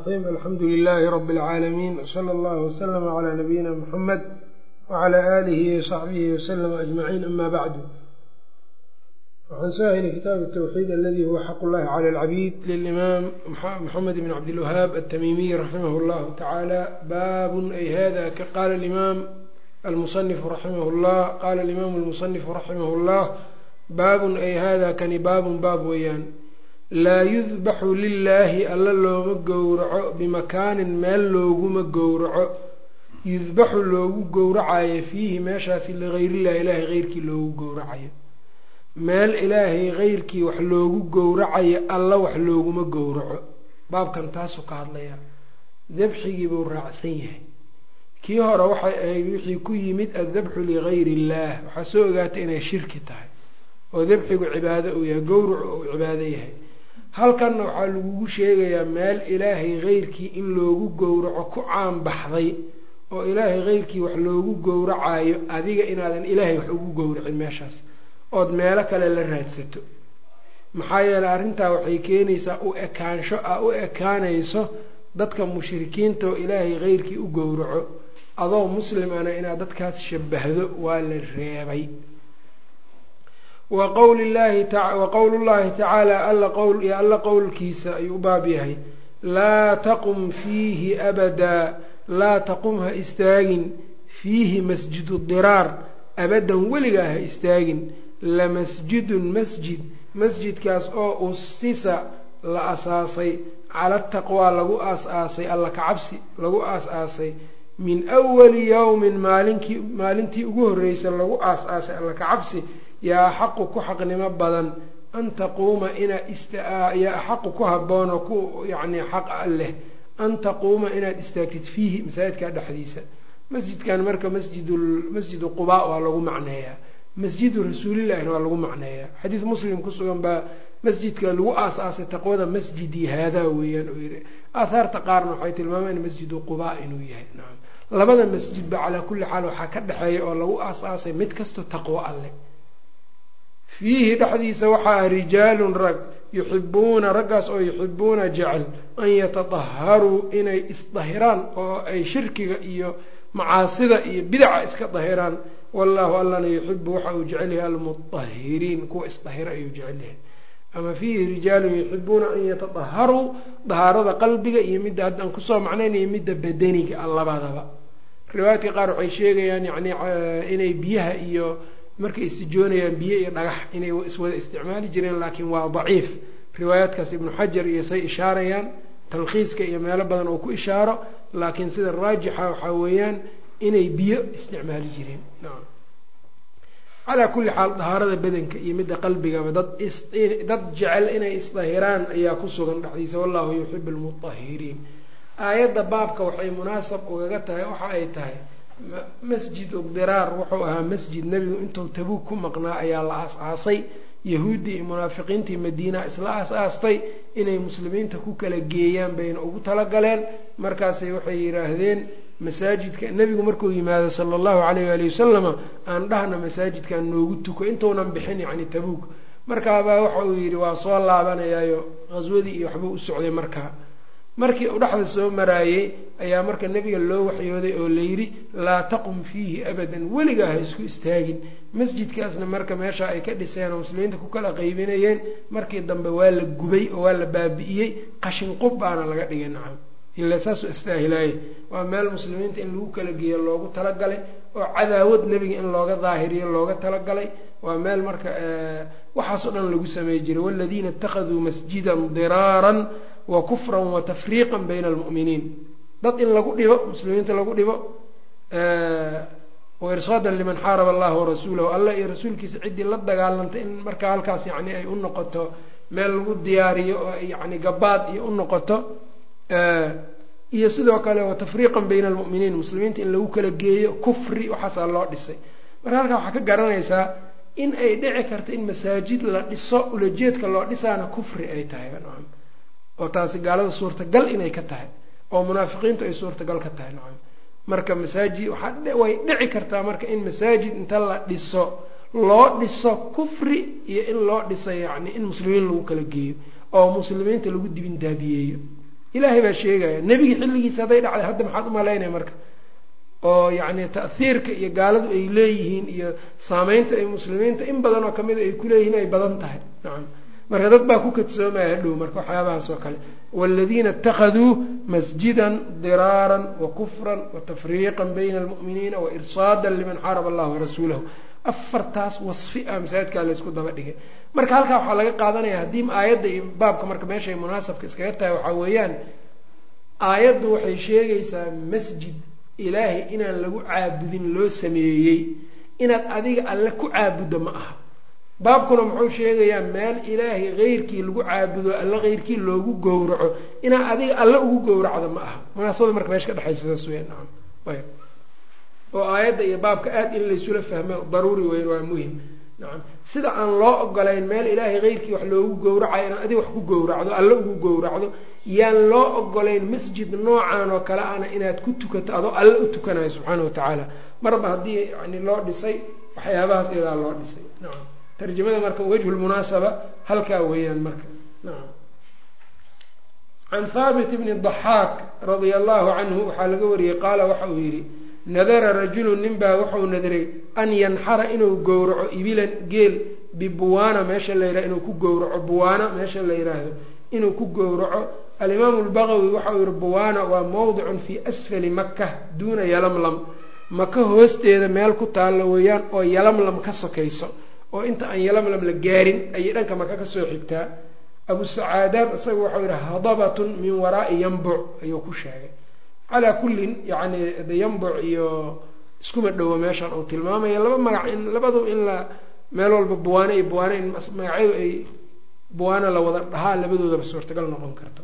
الرحيم الحمد لله رب العالمين وصلى الله وسلم على نبينا محمد وعلى آله وصحبه وسلم أجمعين أما بعد. وعن سائل كتاب التوحيد الذي هو حق الله على العبيد للإمام محمد بن عبد الوهاب التميمي رحمه الله تعالى. باب أي هذا قال الإمام المصنف رحمه الله قال الإمام المصنف رحمه الله باب أي هذا كان باب ويان laa yudbaxu lilaahi alla looma gowraco bimakaanin meel looguma gowraco yudbaxu loogu gowracayo fiihi meeshaasi ligayrillahi ilaahay heyrkii loogu gowracayo meel ilaahay heyrkii wax loogu gowracayo alla wax looguma gowraco. baabkan taasuu ka hadlayaa dabxigii buu raacsan yahay. kii hore waxay ahayd wixii ku yimid addabxu ligayri illaah, waxaa soo ogaatay inay shirki tahay oo dabxigu cibaado uu yahay, gowracu uu cibaado yahay. halkanna waxaa lagugu sheegayaa meel ilaahay heyrkii in loogu gowraco ku caan baxday oo ilaahay heyrkii wax loogu gowracayo adiga inaadan ilaahay wax ugu gowracin meeshaas ood meelo kale la raadsato. maxaa yeeley arrintaa waxay keenaysaa u ekaanayso dadka mushrikiinta oo ilaahay heyrkii u gowraco adoo muslimana inaad dadkaas shabahdo waa la reebay. waqowlu llaahi tacaala alla qowlkiisa ayuu u baab yahay laa taqum fiihi abadaa, laa taqum ha istaagin fiihi masjidu diraar abadan weligaa ha istaagin. lamasjidun masjid, masjidkaas oo usisa la asaasay cala taqwaa lagu aas-aasay alla kacabsi lagu aas-aasay min awali yowmin maalintii ugu horreysa lagu aas-aasay alla kacabsi yaa axaqu ku xaqnimo badan an taquuma yaa axaqu ku habboon oo ku yacni xaq leh an taquuma inaad istaagtid fiihi masaajidka dhexdiisa. masjidkan marka masjidu qubaa waa lagu macneeyaa, masjidu rasuulillahina waa lagu macneeyaa. xadiid muslim ku sugan baa masjidka lagu aas-aasay taqwada masjidii haadaa weeyaan uu yidhi. aahaarta qaarna waxay tilmaamaan masjidu qubaa inuu yahay. nacam, labada masjidba calaa kulli xaal waxaa ka dhexeeya oo lagu aas-aasay mid kasto taqwo alleh. fiihi dhexdiisa waxaa rijaalun rag yuxibuuna, raggaas oo yuxibuuna jecel an yatadaharuu inay isdahiraan oo ay shirkiga iyo macaasida iyo bidaca iska dahiraan. wallaahu allana yuxibu waxa uu jecel yahay almutahiriin, kuwa isdahira ayuu jecel yahay. ama fiihi rijaalun yuxibuuna an yatadaharuu, dahaarada qalbiga iyo midda haddaan kusoo macnaynayo midda badaniga labadaba. riwaayadka qaar waxay sheegayaan yani inay biyaha iyo markay istijoonayaan biyo iyo dhagax inay iswada isticmaali jireen, laakiin waa daciif. riwaayaadkaas ibnu xajar iyo say ishaarayaan, talkhiiska iyo meelo badan oo ku ishaaro, laakiin sida raajixa waxaa weeyaan inay biyo isticmaali jireen. nacam, calaa kulli xaal dahaarada badanka iyo midda qalbigaba dad jecel inay isdahiraan ayaa ku sugan dhexdiisa. wallahu yuxibu almutahiriin. aayadda baabka waxay munaasab ugaga tahay waxa ay tahay masjidu diraar wuxuu ahaa masjid nebigu intuu tabuug ku maqnaa ayaa la aas-aasay. yahuuddii iyo munaafiqiintii madiina isla aas-aastay inay muslimiinta ku kala geeyaan bayna ugu talagaleen. markaasay waxay yidhaahdeen masaajidka nebigu markuu yimaado sala allahu calayh waali wasalama aan dhahna masaajidkan noogu tuko intuunan bixin yacni tabuug. markaabaa waxa uu yidhi waa soo laabanayaayo qhaswadii iyo waxbuu u socday. markii uu dhexda soo maraayey ayaa marka nebiga loo waxyooday oo layidhi laa taqum fiihi abadan, weligaa ha isku istaagin. masjidkaasna marka meesha ay ka dhiseen oo muslimiinta ku kala qaybinayeen, markii dambe waa la gubay oo waa la baabi'iyey, qashin qub baana laga dhigay. nacam, ilaa saasuu istaahilaayey. waa meel muslimiinta in lagu kala geeyo loogu talagalay oo cadaawad nebiga in looga daahiriyo looga talagalay. waa meel marka waxaas oo dhan lagu samey jiray. waladiina ittakhaduu masjidan diraaran wa kufran wa tafriiqan bayna almu'miniin, dad in lagu dhibo muslimiinta lagu dhibo wa irsaadan liman xaaraba allaha warasuulahu, allah iyo rasuulkiisa ciddii la dagaalantay in markaa halkaas yacni ay u noqoto meel lagu diyaariyo oo yacni gabaad iyo u noqoto. iyo sidoo kale wa tafriiqan bayna almu'miniin, muslimiinta in lagu kala geeyo kufri waxaasaa loo dhisay. marka halkaa waxaa ka garanaysaa in ay dhici karto in masaajid la dhiso ulajeedka loo dhisaana kufri ay tahay oo taasi gaalada suurtagal inay ka tahay oo munaafiqiintu ay suurtagal ka tahay. nacam, marka masaajid way dhici kartaa marka in masaajid inta la dhiso loo dhiso kufri iyo in loo dhiso yacni in muslimiin lagu kala geeyo oo muslimiinta lagu dibin daabiyeeyo. ilaahay baa sheegaya. nebigi xilligiisa hadday dhacday hadda maxaad u malaynaya marka oo yacni ta'hiirka iyo gaaladu ay leeyihiin iyo saameynta ay muslimiinta in badan oo kamida ay kuleeyihiin ay badan tahay. nacam marka dad baa ku kadsoomaya hadhow marka waxyaabahaas oo kale. wاladiina اtakhaduu masjida dirاara wakufra watafriiqa bayna اlmu'miniina wairsaada liman xaaraba allah warasuulahu. afartaas wasfi ah masaajidkaa laysku daba dhigay. marka halkaa waxaa laga qaadanaya haddii aayadda iyo baabka marka meeshay munaasabka iskaga tahay waxaa weeyaan aayaddu waxay sheegaysaa masjid ilaahay inaan lagu caabudin loo sameeyey inaad adiga alle ku caabuddo ma aha. baabkuna muxuu sheegayaa meel ilaahay keyrkii lagu caabudo alle keyrkii loogu gowraco inaad adiga alle ugu gowracdo ma aha. munaasabada marka meesha ka dhexaysa saas weya. nacam ayb oo aayadda iyo baabka aad in laysula fahmo daruuri weyn waa muhim. nacam sida aan loo ogolayn meel ilaahay keyrkii wax loogu gowracayo inaad adiga wax ku gowracdo alle ugu gowracdo yaan loo ogolayn masjid noocan oo kale ana inaad ku tukato adoo alle u tukanayo subxaana watacaala marba haddii yani loo dhisay waxyaabahaas iyadaa loo dhisay. nacam tarjamada marka wajhulmunaasaba halkaa weeyaan marka. nacam can haabit bni daxaak radia allahu canhu waxaa laga wariyey qaala waxa uu yidhi nadara rajulun ninbaa wuxuu nadray an yanxara inuu gowraco ibilan geel bibuwaana meesha la yidhah inuu ku gowraco buwaana meesha la yidhaahdo inuu ku gowraco. alimaamu lbagawi waxau yihi buwaana waa mowdicun fii asfali maka duuna yalamlam maka hoosteeda meel ku taalla weeyaan oo yalamlam ka sokayso oo inta aan yalamlam la gaarin ayay dhanka maka kasoo xigtaa. abu sacaadaad isaga waxau yihi hadabatun min waraa'i yambuc ayuu ku sheegay. calaa kullin yani yambuc iyo iskuma dhowo meeshaan uu tilmaamaya laba magac in labadu in la meel walba buwaana iyo buwaana in magacyadu ay buwaana la wada dhahaa labadoodaba suurtagal noqon karto.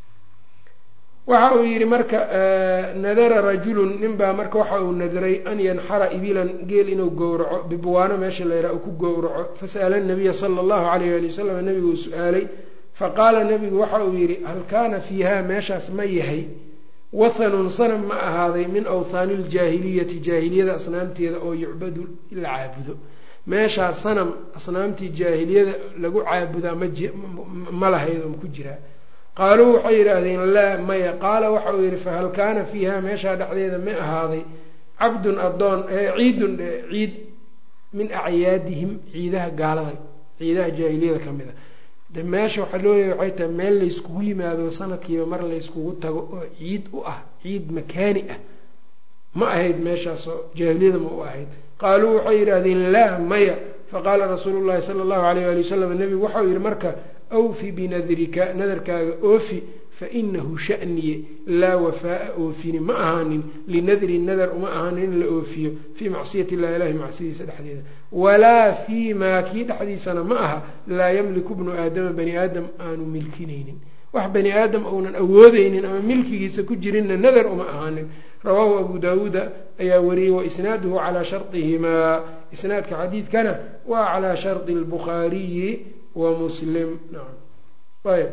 waxa uu yidhi marka nadara rajulun ninbaa marka waxa uu nadray an yanxara ibilan geel inuu gowraco bibuwaano meesha la yidhaha uu ku gowraco. fasa'ala nabiya sala allahu alayh ali wasalam nabiguu su-aalay faqaala nabigu waxa uu yidhi hal kaana fiiha meeshaas ma yahay wathanun sanam ma ahaaday min awthaani ljaahiliyati jaahiliyada asnaamteeda oo yucbadu la caabudo. meeshaa sanam asnaamtii jaahiliyada lagu caabudaa ma lahayd oo ku jiraa. qaaluu waxay yidhaahdeen laa maya. qaala waxa uu yidhi fahal kaana fiiha meeshaa dhexdeeda ma ahaaday cabdun adoon ciidun ciid min acyaadihim ciidaha gaalada ciidaha jaahiliyada ka mid a. de meesha waxaa looleeya waxay tahay meel layskugu yimaado sanadkiiba mar layskugu tago oo ciid u ah ciid makaani ah ma ahayd meeshaasoo jaahiliyada ma u ahayd. qaaluu waxay yidhaahdeen laa maya. faqaala rasuulu llahi sala allahu alayh ali wasalam nebigu waxau yidhi marka awfi binadrika nadarkaaga oofi fainahu sha'niye laa wafaa'a oofini ma ahaanin linadri nadar uma ahaanin in la oofiyo fii macsiyati illahi ilahi macsiyadiisa dhexdeeda walaa fii maa kii dhexdiisana ma aha laa yamliku bnu aadama bani aadam aanu milkinaynin wax bani aadam uunan awoodeynin ama milkigiisa ku jirinna nadar uma ahaanin. rawaahu abu daawuuda ayaa wariyey waisnaaduhu calaa shardihimaa isnaadka xadiidkana waa calaa shardi lbukhaariyi wa muslim. nacam ayb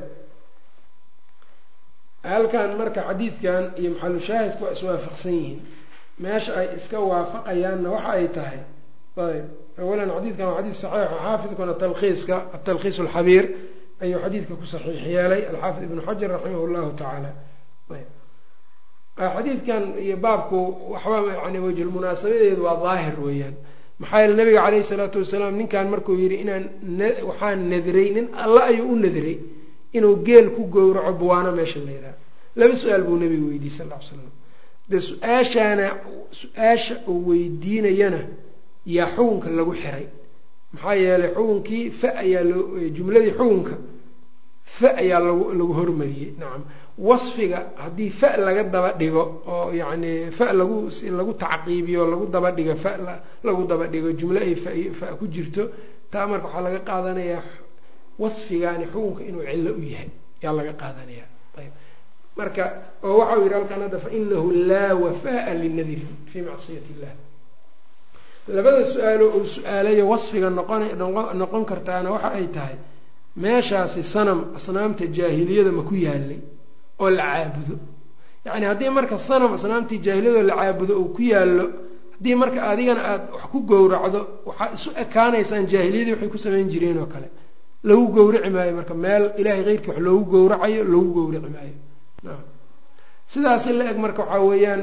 halkan marka xadiidkan iyo maxalu shaahidku waa iswaafaqsan yihiin. meesha ay iska waafaqayaanna waxa ay tahay ayb awalan xadiidkan waa xadiid saxiix xaafidkuna talkhiiska atalkhiis alxabiir ayuu xadiidka ku saxiix yeelay alxaafid ibnu xajar raximah llahu tacaala. ayb xadiidkan iyo baabku waxba yani wajhulmunaasabadeedu waa daahir weeyaan. maxaa yeele nabiga caleyhi salaatu wasalaam ninkan markuu yidhi inaan waxaan nadray nin alla ayuu u nadray inuu geel ku gowraco buwaano meesha la yidhaha. laba su-aal buu nabigu weydiiyey sal ll ly slam. de su-aasha uu weydiinayana yaa xukunka lagu xiray. maxaa yeelay xukunkii fa ayaa jumladii xukunka fa ayaa lagu hormariyey. nacam wasfiga haddii fa laga daba dhigo oo yacni fa lagu tacqiibiyo lagu daba dhigo fa lagu daba dhigo jumlo ay fa ku jirto taa marka waxaa laga qaadanayaa wasfigaani xukunka inuu cillo u yahay yaa laga qaadanaya. ayb marka oo waxau yidhi halkan hadda fainahu laa wafaa'a linadri fii macsiyati illah. labada su-aalo uu su-aalayo wasfiga noqon kartaana waxa ay tahay meeshaasi sanam asnaamta jaahiliyada ma ku yaalay oo la caabudo. yacni haddii marka sanam asnaamtii jaahiliyada oo la caabudo uu ku yaallo haddii marka adigana aada wax ku gowracdo waxaa isu ekaanaysaan jaahiliyadii waxay ku samayn jireen oo kale lagu gowrici maayo. marka meel ilaahay keyrkii wax loogu gowracayo lagu gowrici maayo. sidaas la eg marka waxaa weeyaan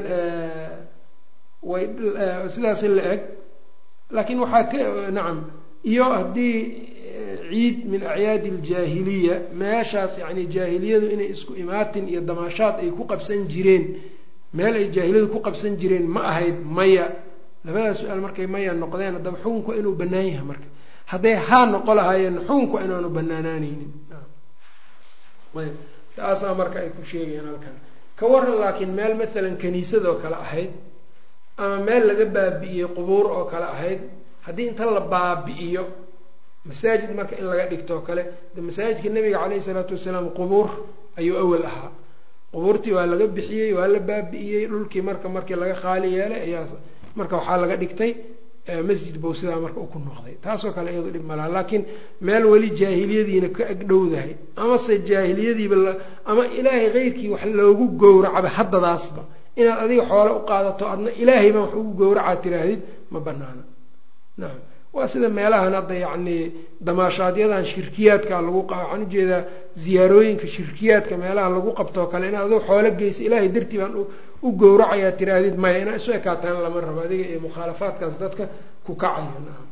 sidaas la eg laakiin waxaa ka nacam iyo haddii ciid min acyaadi aljaahiliya meeshaas yani jaahiliyadu inay isku imaatin iyo damaashaad ay ku qabsan jireen meel ay jaahiliyadu ku qabsan jireen ma ahayd maya labadaas su-aal markay maya noqdeen haddaba xukunku inuu bannaan yahay marka hadday haa noqo lahaayeen xukunku inaanu bannaanaanaynin ayb taasaa marka ay ku sheegayaan halkan ka waran laakiin meel maalan kaniisad oo kale ahayd ama meel laga baabi'iyey qubuur oo kale ahayd haddii inta la baabi'iyo masaajid marka in laga dhigto oo kale de masaajidka nabiga calayhi salaatu wasalaam qubuur ayuu awal ahaa qubuurtii waa laga bixiyey waa la baabi'iyey dhulkii markii laga khaali yeelay ayaa marka waxaa laga dhigtay masjid bow sidaa marka u ku noqday taasoo kale iyadu dhib malaha laakiin meel weli jaahiliyadiina ka agdhowdahay amase jaahiliyadiiba ama ilaahay keyrkii wax loogu gowracaba haddadaasba inaad adiga xoole u qaadato adna ilaahay baan wax ugu gowracaa tiraahdid ma banaana nacam waa sida meelahan hadda yacni damaashaadyadan shirkiyaadka waxaan ujeedaa ziyaarooyinka shirkiyaadka meelaha lagu qabtoo kale inaad adiga xoolo geysa ilaahay dartii baan u gowracayaa tiraahdid maya inaa isu ekaataan lama rabo adiga iyo mukhaalafaadkaas dadka ku kacaya nacam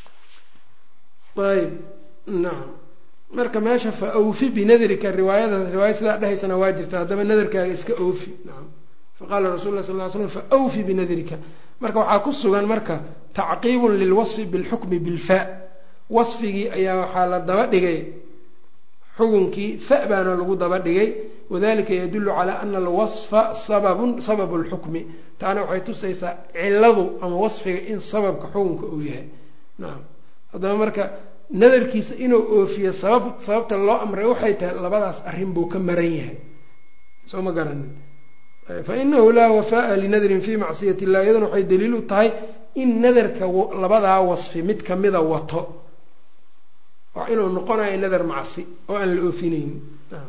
ayb nacam marka meesha fa awfi binadrika riwaaya sidaa dhahaysana waa jirta haddaba nadarkaaga iska oofi nacam faqaala rasul lah sal ly slam fa awfi binadrika marka waxaa ku sugan marka tacqiibun lilwasfi bilxukmi bilfa wasfigii ayaa waxaa la daba dhigay xukunkii fa baana lagu daba dhigay wadalika yadulu calaa ana alwasfa sababu lxukmi taana waxay tusaysaa ciladu ama wasfiga in sababka xukunka uu yahay nacam haddaba marka nadarkiisa inuu oofiyo sababta loo amray waxay tahay labadaas arrin buu ka maran yahay soo ma garanin fainahu laa wafaaa linadrin fi macsiyat illah iyadana waxay daliil u tahay in nadarka labadaa wasfi mid kamida wato waa inuu noqonayo nadar macsi oo aan la oofinaynin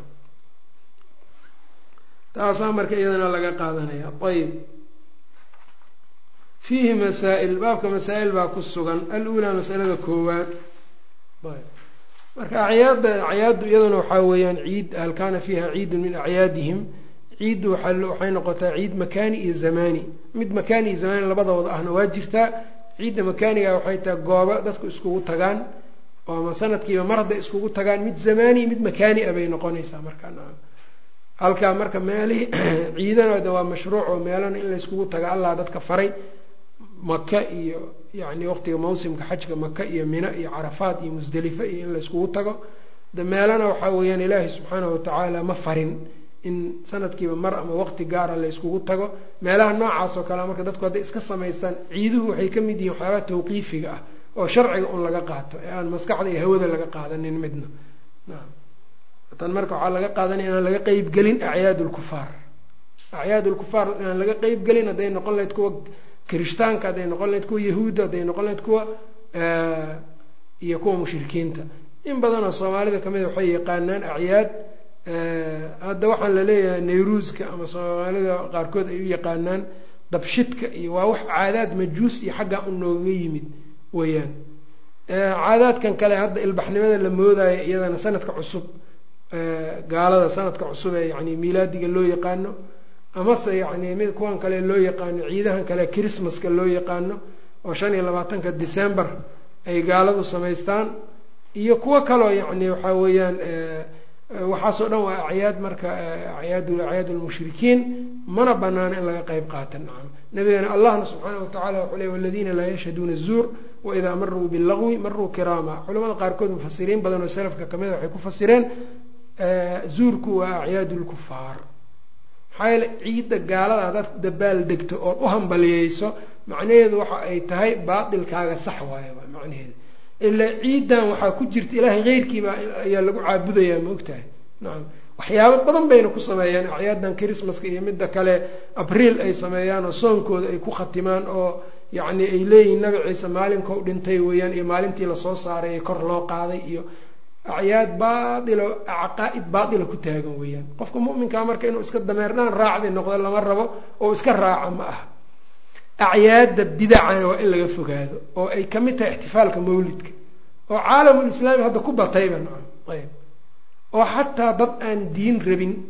taasaa marka iyadana laga qaadanaya ayb fiihi masaa-il baabka masaa-il baa ku sugan alulaa masalada koowaad marka acyaaddu iyaduna waxaa weeyaan ciid hal kaana fiiha ciidun min acyaadihim ciiddu waxay noqotaa ciid makaani iyo zamaani mid makaani iyo zamaani labadooda ahna waa jirtaa ciidda makaaniga waxay tahay goobo dadku iskugu tagaan oo ama sanadkiiba mar hadday iskugu tagaan mid zamaani mid makaani a bay noqonaysaa markaa halkaa marka meelihii ciidanooda waa mashruuc oo meelana in layskugu taga allah dadka faray maka iyo yacni waqtiga mawsimka xajka maka iyo mina iyo carafaad iyo musdelife iyo in layskugu tago de meelana waxaa weeyaan ilaahay subxaanahu watacaala ma farin in sanadkiiba mar ama waqti gaara layskugu tago meelaha noocaas oo kale marka dadku hadday iska samaystaan ciiduhu waxay ka mid yihiin waxyaabaha tawqiifiga ah oo sharciga un laga qaato ee aan maskaxda iyo hawada laga qaadanin midna nacam tan marka waxaa laga qaadanaya inaan laga qeybgelin acyaad lkufaar acyaad lkufaar inaan laga qeybgelin hadday noqon lahayd kuwa kirishtaanka hadday noqon lahayd kuwa yahuudda hadday noqon lahayd kuwa iyo kuwa mushrikiinta in badanoo soomaalida kamida waxay yaqaanaan acyaad hadda waxaan laleeyahay nayruuska ama soomaalida qaarkood ay u yaqaanaan dabshidka iyo waa wax caadaad majuus iyo xaggaa u nooga yimid weeyaan caadaadkan kale hadda ilbaxnimada la moodayo iyadana sanadka cusub gaalada sanadka cusub ee yani miilaadiga loo yaqaano amase yani mid kuwan kale loo yaqaano ciidahan kale christmaska loo yaqaano oo 25 December ay gaaladu samaystaan iyo kuwo kaloo yani waxaa weeyaan waxaasoo dhan waa acyaad marka acyaad lmushrikiin mana banaana in laga qeyb qaata nacam nabigana allahna subxaanahu watacaala wuxuu leey waladiina laa yashhaduuna الzuur waidaa maruu bilagwi maruu kiraama culamada qaarkood mufasiriin badan oo salafka kamida waxay ku fasireen zuurku waa acyaad lkufaar maxaa yeele ciidda gaalada hadaad dabaal degto ood u hambaliyeyso macnaheedu waxa ay tahay baatilkaaga sax waayo macnaheedu ilaa ciiddan waxaa ku jirta ilaahay keyrkiiba ayaa lagu caabudayaa ma ogtahay nacam waxyaabo badan bayna ku sameeyaan acyaaddan christmaska iyo midda kale abriil ay sameeyaan oo soonkooda ay ku khatimaan oo yacni ay leeyihiin nabi ciise maalinkou dhintay weeyaan iyo maalintii lasoo saaray ee kor loo qaaday iyo acyaad baatilo caqaa'id baatila ku taagan weeyaan qofka mu'minkaa marka inuu iska dameerdhaan raacdi noqdo lama rabo oo iska raaca ma aha acyaadda bidacana waa in laga fogaado oo ay ka mid tahay ixtifaalka mawlidka oo caalamulislaami hadda ku batayba nacam ayb oo xataa dad aan diin rabin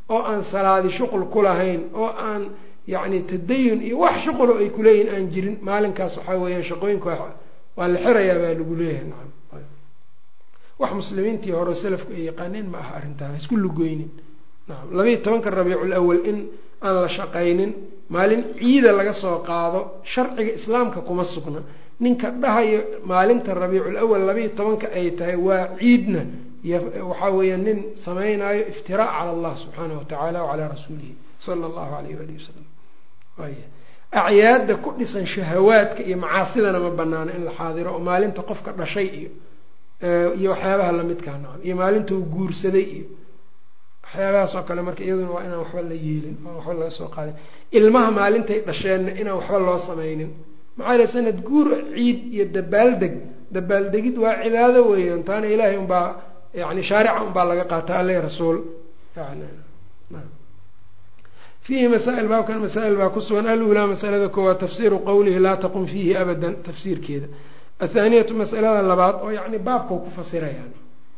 oo aan salaadi shuqul ku lahayn oo aan yacni tadayun iyo wax shuqulo ay ku leeyihin aan jirin maalinkaas waxaa weeyaan shaqooyinka waa la xirayaa baa lagu leeyahay nacam wax muslimiintii hore salafku ay yaqaaneen ma aha arrintaan isku lugoynin nacam 12 Rabiicul Awwal in aan la shaqaynin maalin ciida laga soo qaado sharciga islaamka kuma sugna ninka dhahayo maalinta Rabiicul Awwal 12 ay tahay waa ciidna waxaa weeyaan nin samaynayo iftiraa cala Allah subxaanahu wa tacaala wa calaa rasuulihi sala allahu calayhi waalihi wasalam acyaadda ku dhisan shahawaadka iyo macaasidana ma banaano in la xaadiro oo maalinta qofka dhashay iyo waxyaabaha lamidkaa nacam iyo maalinta uu guursaday iyo waxyaabahaas oo kale marka iyaduna waa inaan waxba la yeelin oo waxba laga soo qaadin ilmaha maalintay dhasheenna inaan waxba loo samaynin maxaa yeele sanad guur ciid iyo dabaaldegid waa cibaado weeyaan taana ilaahay unbaa yani shaarica unbaa laga qaataa alle rasuul yani fiihi masaa'il baabkan masaa'il baa ku sugan alulaa masalada koowaad tafsiiru qowlihi laa taqum fiihi abadan tafsiirkeeda athaaniyatu masalada labaad oo yani baabkau ku fasirayaan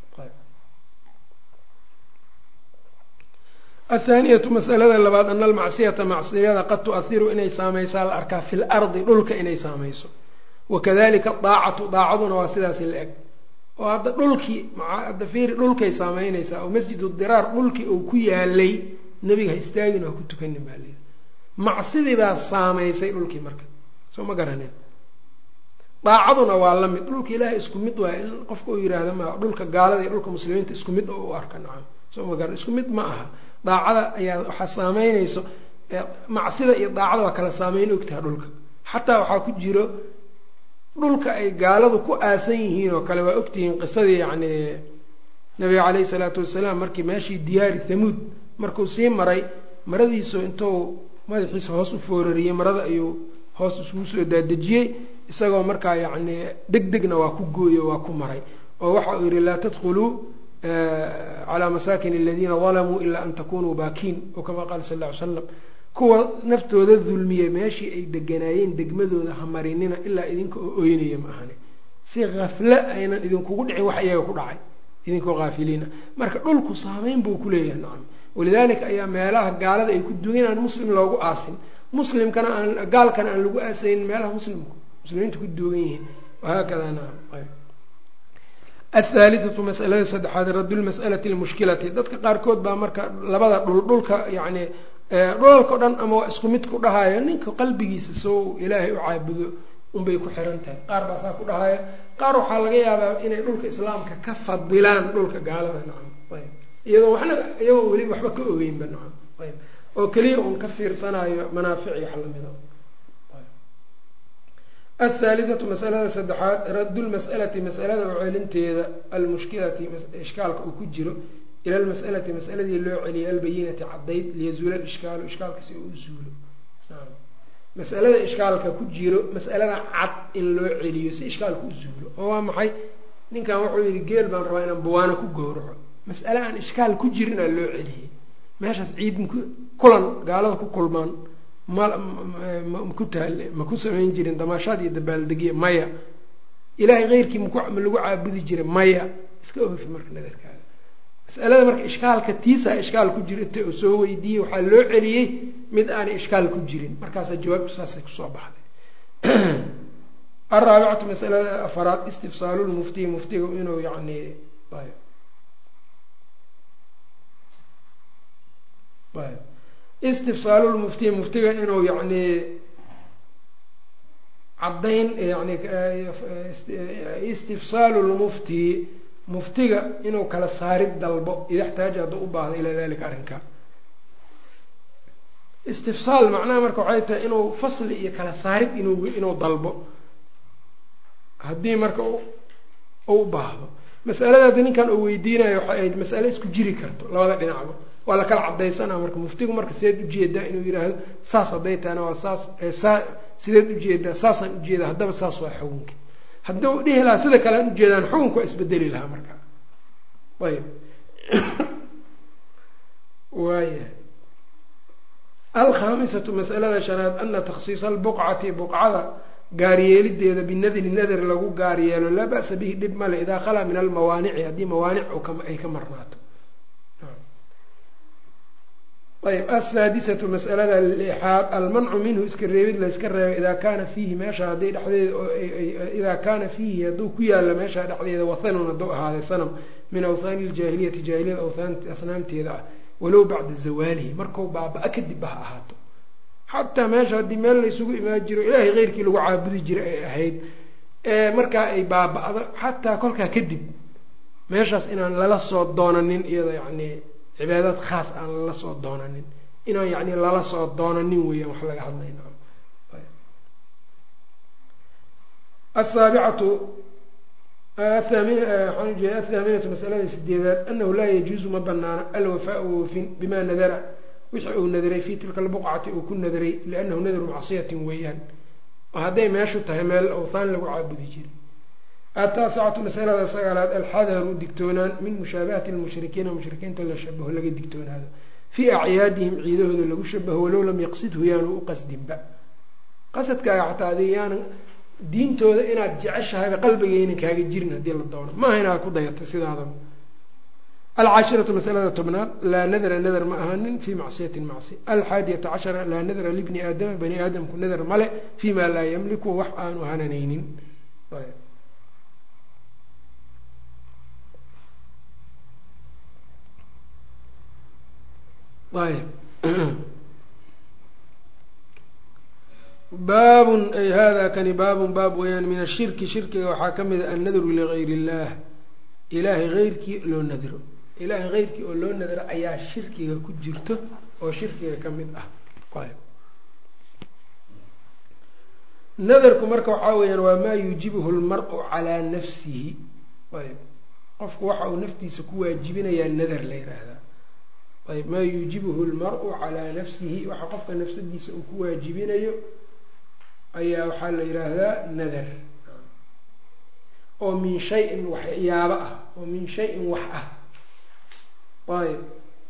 athaaniyatu masalada labaad ana almacsiyata macsiyada qad tu'ahiru inay saameysaa la arkaa fi lardi dhulka inay saameyso wakadalika daacaduna waa sidaasi la eg oo hadda dhulkii hadda fiiri dhulkay saameynaysaa oo masjidu diraar dhulkii uu ku yaalay nabiga ha istaagin oo ku tukanin baa leeyahay macsidii baa saameysay dhulkii marka soo ma garaneen daacaduna waa la mid dhulka ilaahay isku mid waay in qofka uu yiraahdo ma dhulka gaalada iyo dhulka muslimiinta isku mid oo u arka nacam soo ma garan isku mid ma aha daacada ayaa waxa saameynayso macsida iyo daacada waa kala saameyn ogtahay dhulka xataa waxaa ku jiro dhulka ay gaaladu ku aasan yihiin oo kale waa ogtihiin qisadii yacni nabiga calayhi salaatu wasalaam markii meeshii diyaari thamuud markuu sii maray maradiisu intuu madaxiisa hoos u foorariyey marada ayuu hoos isugu soo daadejiyey isagoo markaa yacni degdegna waa ku gooyo waa ku maray oo waxa uu yidhi laa tadkhuluu calaa masaakin aladiina dalamuu ilaa an takunuu baakiin oo kama qaala sal lla ly slam kuwa naftooda dulmiyey meeshii ay deganaayeen degmadooda ha marinina ilaa idinka oo oynaya ma ahani si khafle aynan idinkugu dhicin wax iyaga ku dhacay idinkoo haafiliina marka dhulku saameyn buu ku leeyahay nacam walidaalika ayaa meelaha gaalada ay ku dugan aan muslim loogu aasin muslimkana aan gaalkana aan lagu aasaynin meelaha muslimiinta ku duugan yihiin wahaakada nacam athaalithatu masalada saddexaad raddu lmas'alati lmushkilati dadka qaarkood baa marka labada dhulka yacni dholalka o dhan ama waa isku mid ku dhahayo ninka qalbigiisa soo ilaahay u caabudo unbay ku xiran tahay qaar baa saa ku dhahaya qaar waxaa laga yaabaa inay dhulka islaamka ka fadilaan dhulka gaalada nacam ayb iyagoo weli waxba ka ogeynba nacam ayb oo keliya uun ka fiirsanayo manaafic iyo wax lamida athaalithatu masalada saddexaad raddu lmas'alati masalada u celinteeda almushkilati ishkaalka uu ku jiro ila almas'alati masaladii loo celiyay albayinati caddayd liyazuula ishkaalu ishkaalka si uu u zuulo masalada ishkaalka ku jiro masalada cad in loo celiyo si ishkaalka u zuulo oo waa maxay ninkan wuxuu yidhi geel baan rabaa inaan bawaano ku gowraco mas'ale aan ishkaal ku jirin aa loo celiyey meeshaas ciid kulan gaalada ku kulmaan maku taale ma ku samayn jirin damaashaad iyo dabaaldegye maya ilaahay keyrkii ma lagu caabudi jiray maya iska oofi marka nadarkaaga masalada marka ishkaalka tiisaa ishkaal ku jira inta uu soo weydiiyey waxaa loo celiyey mid aanay ishkaal ku jirin markaasaa jawaabtu saasay kusoo baxday araabicatu masalada afaraad istifsaalu lmuftiy muftiga inuu yani istifsaalu lmuftiy muftiga inuu yani caddayn yani istifsaalu lmufti muftiga inuu kala saarid dalbo ida xtaaja hadduu u baahdo ilaa dalika arrinka istifsaal macnaha marka waxay tahay inuu fasli iyo kala saarid inuu dalbo haddii marka u baahdo masalada haddi ninkan uu weydiinayo waxay ahayd masale isku jiri karto labada dhinacba waa la kala cadaysanaa marka muftigu marka sideed ujeedaa inuu yidhaahdo saas hadday tahana waa saas sideed ujeedaa saasaan ujeedaa haddaba saas waa xukunki haddii u dhihi lahaa sida kale aan ujeedaan xukunka waa isbedeli lahaa marka ayb waaya alkhaamisatu masalada shanaad ana takhsiisa albuqcati buqcada gaaryeelideeda binadri nadar lagu gaaryeelo laa ba'sa bihi dhib male idaa khalaa min almawaanici haddii mawaanic ay ka marnaato ayb asaadisatu mas'alada lixaad almancu minhu iska reebid la iska reebo idaa kaana fiihi meesha hadday dhexdeeda idaa kaana fiihi hadduu ku yaalla meesha dhexdeeda wathanun hadduu ahaaday sanam min awhaani ljaahiliyati jaahiliyada asnaamteeda ah walow bacda zawaalihi markuu baaba-a kadib ha ahaato xataa meesha haddii meel la isugu imaan jiro ilaahay keyrkii lagu caabudi jiray ay ahayd markaa ay baaba-do xataa kolkaa kadib meeshaas inaan lala soo doonanin iyada yacni cibaadaad khaas aan lala soo doonanin inaan yacni lala soo doonanin weeyaan wax laga hadlayna asaabicatu athaaminatu masalada sideedaad anahu laa yajuusu ma banaano alwafaau woofin bimaa nadara wixii uu nadaray fii tilka albuqcati uu ku nadaray liannahu nadaru macsiyatin weeyaan oo hadday meeshu tahay meel awthaan lagu caabudi jiray ataasicatu masalada sagaalaad alxadaru digtoonaan min mushaabahati lmushrikiina mushrikiinta la shabaho laga digtoonaado fii acyaadihim ciidahooda lagu shabaho walow lam yaqsidhu yaanu u qasdinba qasadkaaga xataa adig yaana diintooda inaad jeceshahayba qalbigayna kaaga jirin haddii la doono maaha inaad ku dayatay sidaadaba alcaashiratu masalada tobnaad laa nadara nadar ma ahaanin fii macsiyatin macsi alxaadiyata cashara laa nadara libni aadama bani aadamku nadar male fii maa laa yamliku wax aanu hananaynin baabun ay hada kani baabun baab weyaan min ashirki shirkiga waxaa ka mid a annadru ligayr illah ilaahay heyrkii loo nadro ilaahay heyrkii oo loo nadro ayaa shirkiga ku jirto oo shirkiga ka mid ah nadarku marka waxaa weyaan waa maa yuujibuhu lmar-u calaa nafsihi qofku waxa uu naftiisa ku waajibinayaa nadar la yiraahdaa ayb maa yuujibuhu lmar-u calaa nafsihi waxa qofka nafsadiisa uu ku waajibinayo ayaa waxaa la yidhaahdaa nadar oo min shayin waxyaabo ah oo min shayin wax ah ayb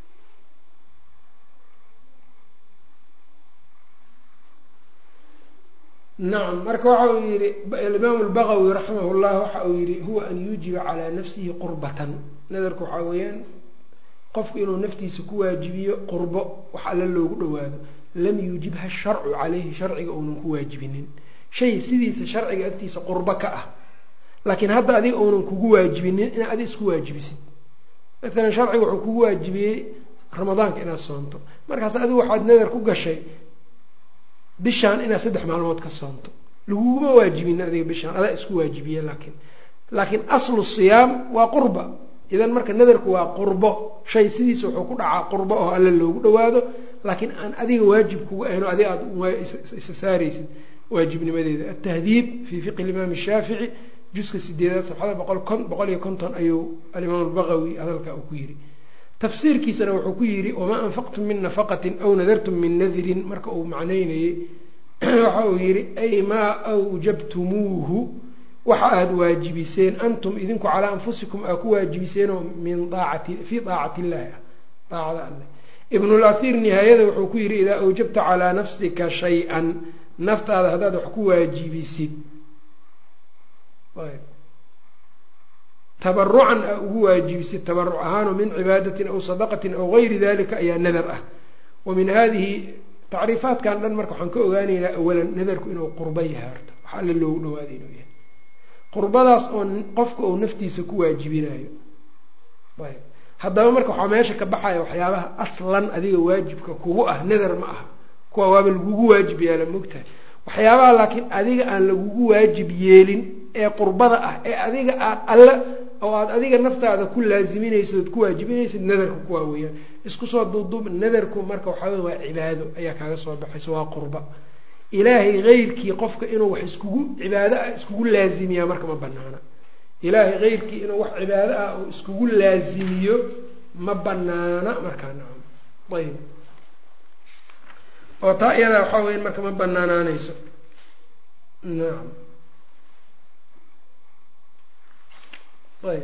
nacam marka waxa uu yihi alimaam albagawi raximah llah waxa uu yihi huwa an yuujiba calaa nafsihi qurbatan nadarku waxaa weeyaan qofku inuu naftiisa ku waajibiyo qurbo wax alla loogu dhawaado lam yuujibha sharcu caleyhi sharciga uunan ku waajibinin shay sidiisa sharciga agtiisa qurbo ka ah laakiin hadda adiga uunan kugu waajibinin inaad adi isku waajibisid maalan sharciga wuxuu kugu waajibiyey ramadaanka inaad soonto markaas adigu waxaad nadar ku gashay bishaan inaad 3 maalmood ka soonto laguguma waajibin adiga bishaan adaa isku waajibiye laakiin aslu siyaam waa qurba idan marka nadarku waa qurbo shay sidiisa wuxuu ku dhacaa qurbo oo alla loogu dhawaado laakiin aan adiga waajib kugu ahayno adiga aad isa saaraysid waajibnimadeeda atahdiib fii fiqhi imaam shaafici juska 8 safxada 150 ayuu alimaam albagawi hadalka uu ku yiri tafsiirkiisana wuxuu ku yiri wamaa anfaqtum min nafaqatin aw nadartum min nadrin marka uu macnaynayay waxa uu yiri ay maa awjabtumuuhu waxa aada waajibiseen antum idinku calaa anfusikum aa ku waajibiseenoo min fii daacati illahi daacada alle ibnulahir nihaayada wuxuu ku yihi idaa awjabta calaa nafsika shay-an naftaada haddaad wax ku waajibisid tabarucan aa ugu waajibisid tabaruc ahaanoo min cibaadatin aw sadaqatin aw gayri dalika ayaa nadar ah wa min hadihi tacriifaadkan dhan marka waxaan ka ogaanaynaa awalan nadarku inuu qurba yahay horta wax alle loogu dhawaaday inuu yahay qurbadaas oo qofka uu naftiisa ku waajibinayo ayb haddaba marka waxaa meesha ka baxaya waxyaabaha aslan adiga waajibka kugu ah nadar ma aha kuwa waaba lagugu waajib yaala mogtahay waxyaabaha laakiin adiga aan lagugu waajib yeelin ee qurbada ah ee adiga aad alle oo aad adiga naftaada ku laaziminaysid ood ku waajibinaysid nadarka kuwaa weeyaan isku soo duuduub nadarku marka waxaa wey waa cibaado ayaa kaaga soo baxayso waa qurba ilaahay heyrkii qofka inuu wax iskugu cibaado ah iskugu laazimiyaa marka ma banaana ilaahay heyrkii inuu wax cibaado ah uu iskugu laazimiyo ma banaana markaa nacam ayb oo taa iyadaa waxaa weya marka ma banaanaanayso nacam ayb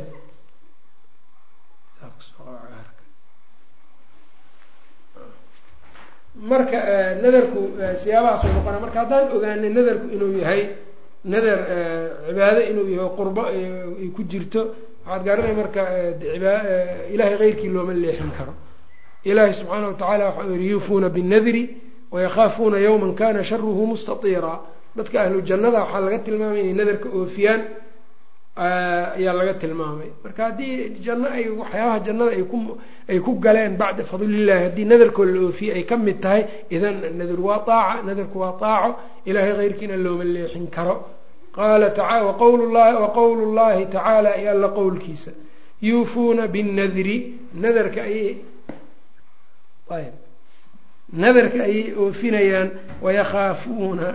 marka nadarku siyaabahaas u noqona marka haddaan ogaanay nadarku inuu yahay nadar cibaado inuu yahay qurbo ay ku jirto waxaad garanay marka ilaahay keyrkii looma leexin karo ilaahi subxaanahu watacaala waxau yihi yuufuuna binnadri wayakhaafuuna yowman kana sharuhu mustatiira dadka ahlu jannada waxaa laga tilmaamay inay nadarka oofiyaan ayaa laga tilmaamay marka haddii janno ay waxyaabaha jannada ay ku galeen bacda fadlillahi haddii nadarkooda la oofiyey ay ka mid tahay idan nadr waa aaca nadarku waa aaco ilahay keyrkiina looma leexin karo qaala taala waqowlu llahi tacaala iyo alla qowlkiisa yuufuuna binnadri nadarka ayay oofinayaan wayakhaafuuna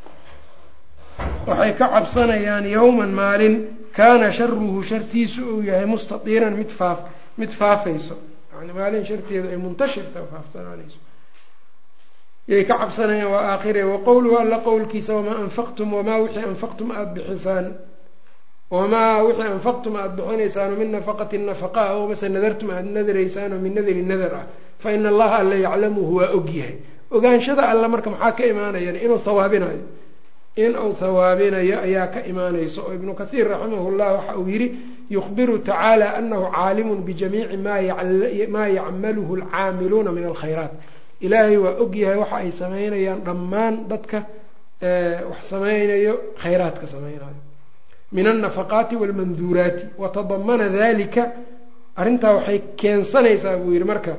waxay ka cabsanayaan yowman maalin kaana sharuhu shartiisu uu yahay mustatiiran mid faafayso yani maalin sharteedu ay muntashirta faafsanaanayso yay ka cabsanayaan waa aakhire waqowluhu alla qowlkiisa wamaa anfaqtum wamaa wixii anfaqtum aada bixisaan wamaa wixii anfaqtum aada bixinaysaano min nafaqati nafaqa o mase nadartum aada nadaraysaano min nadari nadar ah fa ina allaha alla yaclamuhu waa ogyahay ogaanshada alla marka maxaa ka imaanayaan inuu hawaabinayo ayaa ka imaanayso oo ibnu kathiir raximah llah waxa uu yihi yukhbiru tacaala anahu caalimun bijamiici maa yacmaluhu alcaamiluuna min alkhayraat ilaahay waa ogyahay waxa ay samaynayaan dhammaan dadka wax samaynayo khayraadka samaynayo min alnafaqaati walmanduuraati watadamana dalika arrintaa waxay keensanaysaa buu yihi marka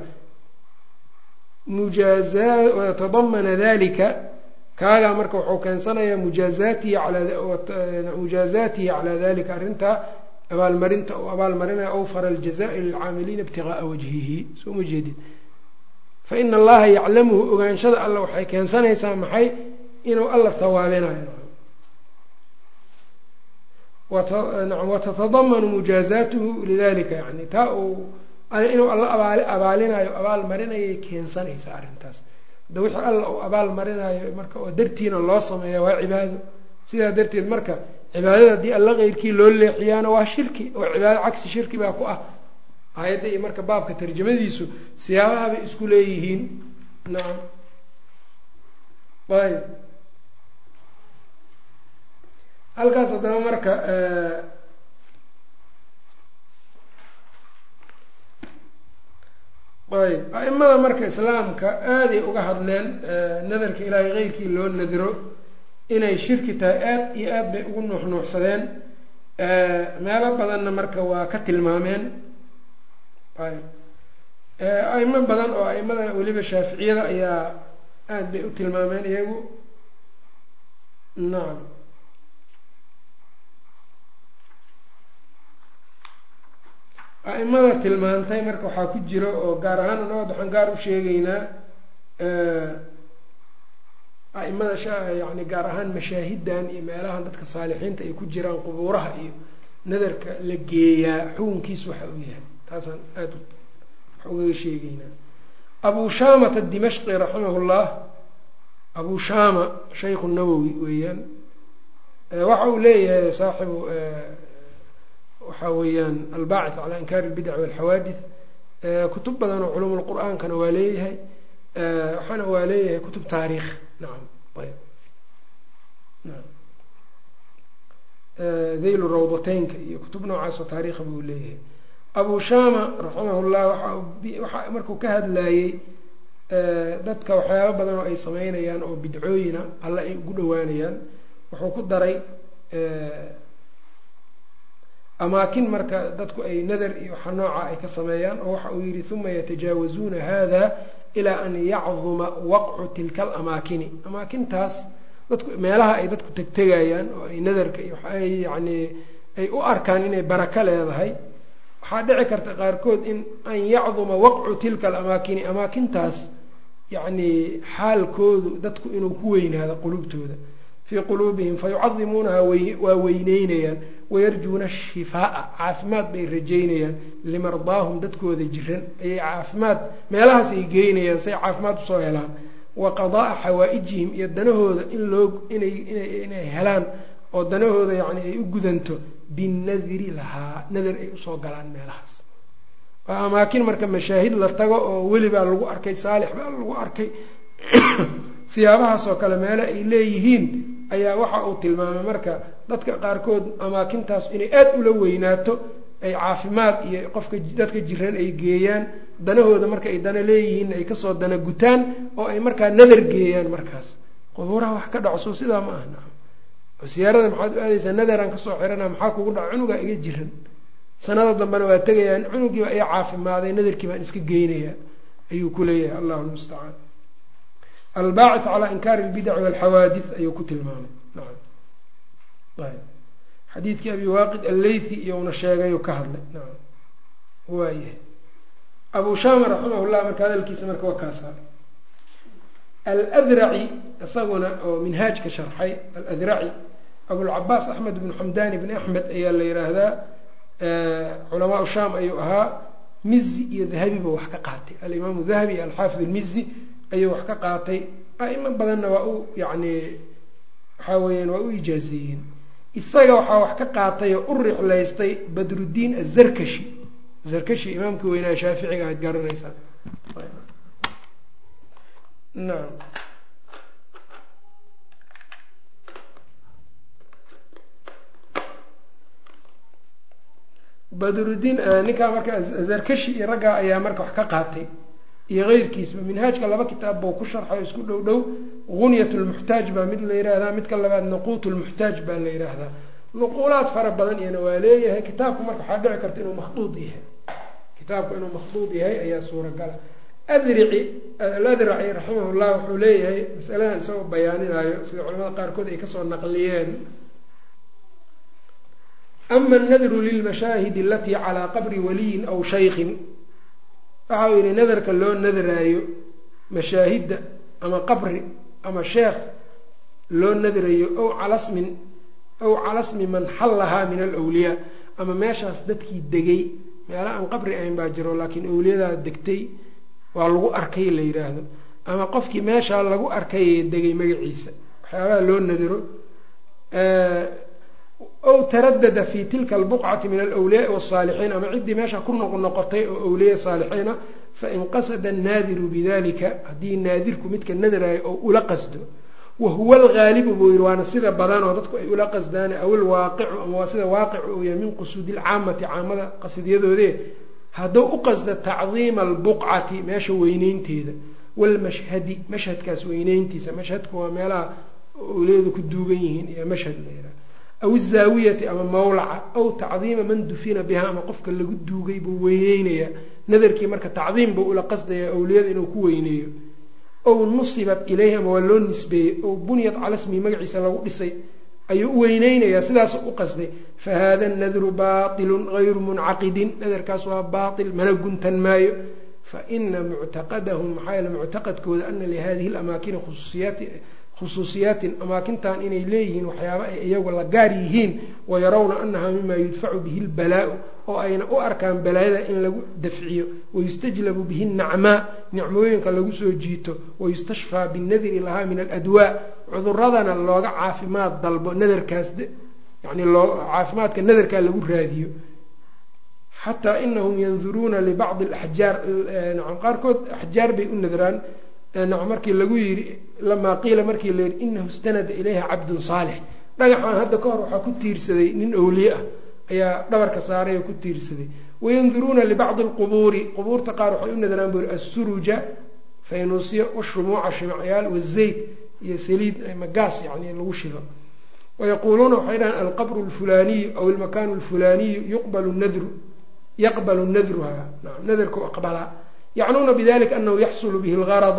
watadamana dalika kaagaa marka wuxuu keensanayaa mujaazaatihi calaa dalika arrintaa abaalmarinta oo abaalmarinaya awfara aljazaai lilcaamiliina ibtigaaa wajhihi soo ma jeedid fa ina allaha yaclamuhu ogaanshada alla waxay keensanaysaa maxay inuu alla hawaabinayo watatadamanu mujaazaatuhu lidalika yani taa inuu alla abaalinayo abaal marinayay keensanaysaa arrintaas da wixii alla uu abaal marinayo marka oo dartiina loo sameeya waa cibaado sidaa darteed marka cibaadada haddii alla keyrkii loo leexiyaana waa shirki oo cibaado cagsi shirki baa ku ah aayadda iyo marka baabka tarjamadiisu siyaabaha bay isku leeyihiin nacam ayb halkaas haddaba marka ayb a-imada marka islaamka aaday uga hadleen nadarka ilaahay keyrkii loo nadiro inay shirki tahay aad iyo aad bay ugu nuuxnuuxsadeen meelo badanna marka waa ka tilmaameen ayb a-imo badan oo a-imada weliba shaaficiyada ayaa aad bay u tilmaameen iyagu nacam a-imada tilmaantay marka waxaa ku jira oo gaar ahaan anagoo waxaan gaar u sheegaynaa a-imada yani gaar ahaan mashaahidan iyo meelahan dadka saalixiinta ay ku jiraan qubuuraha iyo nadarka la geeyaa xukunkiis waxa uu yahay taasaan aada wax ugaga sheegaynaa abu shaamata dimashqi raximah llah abu shaama shaykhu nawowi weeyaan waxa uu leeyahay saaxibu waxaa weeyaan albaacith calaa inkaari اlbidac walxawaadith kutub badan oo culum lqur'aankana waa leeyahay waxaana waa leeyahay kutub taariikh nacam ayb dhaylu rawdateynka iyo kutub noocaas oo taariikha buu leeyahay abu shama raximah llah waxa markuu ka hadlayey dadka waxyaaba badan oo ay sameynayaan oo bidcooyina alla ay ugu dhawaanayaan wuxuu ku daray amaakin marka dadku ay nadar iyo waxa nooca ay ka sameeyaan oo waxa uu yihi uma yatajaawazuuna hada ilaa an yacduma waqcu tilka alamaakini amaakintaas dadku meelaha ay dadku tegtegayaan oo ay nadarka iyo waxay yani ay u arkaan inay barako leedahay waxaa dhici karta qaarkood in an yacduma waqcu tilka alamaakini amaakintaas yani xaalkoodu dadku inuu ku weynaado qulubtooda fii quluubihim fayucadimuunaha waa weyneynayaan wayarjuuna shifaa'a caafimaad bay rajeynayaan limardaahum dadkooda jiran ayay caafimaad meelahaas ay geynayaan say caafimaad usoo helaan wa qadaaa xawaa-ijihim iyo danahooda inay helaan oo danahooda yani ay u gudanto binadri lahaa nadar ay usoo galaan meelahaas waa amaakin marka mashaahid la tago oo weli baa lagu arkay saalix baa lagu arkay siyaabahaas oo kale meelo ay leeyihiin ayaa waxa uu tilmaamay marka dadka qaarkood amaakintaas inay aad ula weynaato ay caafimaad iyo qofka dadka jiran ay geeyaan danahooda marka ay dana leeyihiin ay kasoo dana gutaan oo ay markaa nadar geeyaan markaas qubuuraha wax ka dhacso sidaa ma aha nacam oo siyaarada maxaad u aadaysaa nadaraan kasoo xirana maxaa kugu dhaca cunugaa iga jiran sanada dambena waa tegayaan cunugiiba ii caafimaaday nadarkii baan iska geynayaa ayuu ku leeyahay allahu lmustacaan albaaciث calى inkaari اlbidaci wاlxawaadith ayuu ku tilmaamay nacam ayb xadiidkii abi waaqid alleythi iyouna sheegay ka hadlay nacam waayahay abu shama raximah llah marka hadalkiisa marka waa kaasaa aldraci isaguna oo minhaajka sharxay aladraci abulcabaas axmed bn xamdani bn axmed ayaa la yihaahdaa culamaau sham ayuu ahaa mizi iyo dahabiba wax ka qaatay alimaamu dahabi iyo alxaafid almizi ayuu wax ka qaatay aimo badanna waa u yani waxaa weyaan waa u ijaazeeyeen isaga waxaa wax ka qaatay oo u rixlaystay badruddiin azarkashi zarkashi imaamkii weynaa shaaficiga aad garanaysaa nacam badruddiin ninkaa marka zarkashi iyo raggaa ayaa marka wax ka qaatay iyo keyrkiisba minhaajka laba kitaab buu ku sharxay isku dhow dhow gunyat lmuxtaaj baa mid la yihahdaa midka labaad naquut lmuxtaaj baa la yidhaahdaa nuquulaad fara badan iyana waa leeyahay kitaabku marka waxaa dhici karta inuu makhduud yahay kitaabku inuu makhduud yahay ayaa suuragala aladraci raximahullah wuxuu leeyahay masaladan isagoo bayaaninaayo sida culamada qaarkood ay kasoo naqliyeen ama annadru lilmashaahidi alatii calaa qabri waliyin aw shaykhin waxa uu yihi nadarka loo nadraayo mashaahidda ama qabri ama sheekh loo nadrayo aw calasmi man xallahaa min alwliyaa ama meeshaas dadkii degay meela aan qabri ahayn baa jiro laakiin awliyadaa degtay waa lagu arkay la yidhaahdo ama qofkii meeshaa lagu arkay ee degay magaciisa waxyaabaha loo nadiro ow taradada fi tilka albuqcati min alwliyaai wasaalixiin ama ciddii meesha ku noqnoqotay oo awliya saalixiina fain qasada annaadiru bidalika haddii naadirku midka nadraayo oo ula qasdo wahuwa algaalibu buu yihi waana sida badan oo dadku ay ula qasdaan aw alwaaqicu ama waa sida waaqicu uu yahay min qusuudi ilcaamati caamada qasidyadoodee hadduu u qasda tacdiima albuqcati meesha weyneynteeda waalmashhadi mashhadkaas weyneyntiisa mashhadku waa meelaha awliyadu ku duugan yihiin iyo mashhad la yidhaha aw izaawiyati ama mawlaca aw tacdiima man dufina biha ama qofka lagu duugay buu weyneynayaa nadarkii marka tacdiim buu ula qasdaya awliyada inuu ku weyneeyo ow nusibat ilayhi ama waa loo nisbeeyey ow buniyat cala smihi magaciisa lagu dhisay ayuu u weyneynayaa sidaas u qasday fahada nadru baatilun gayru muncaqidin nadarkaas waa baatil mana guntan maayo faina muctaqadahum maxaa yeele muctaqadkooda ana lihadihi lamaakina khusuusiyaatin amaakintan inay leeyihiin waxyaaba ay iyagu la gaar yihiin wayarawna anaha mima yudfacu bihi lbalaa-u oo ayna u arkaan balaayada in lagu dafciyo wayustajlabu bihi nacmaa nicmooyinka lagu soo jiito wayustashfaa binadri lahaa min aladwaa cuduradana looga caafimaad dalbo nadarkaas yani caafimaadka nadarkaa lagu raadiyo xataa inahum yanduruuna libacdi alaxjaar qaarkood axjaar bay u nadraan markii lagu yiri lamaa qiila markii la yihi inahu istanada ilayha cabdun saalix dhagaxaan hadda ka hor waxaa ku tiirsaday nin awliye ah ayaa dhabarka saaray oo ku tiirsaday wayanduruuna libacdi alqubuuri qubuurta qaar waxay u nadraan buri assuruja faynuusyo washumuuca shimacyaal wazayt iyo saliid magaas yani lagu shido wayaquuluuna waxay dhahaan alqabru alfulaniyu aw almakaanu alfulaniyu yaqbalu nadruha nadarku aqbalaa yacnuuna bidalika anahu yaxsulu bihi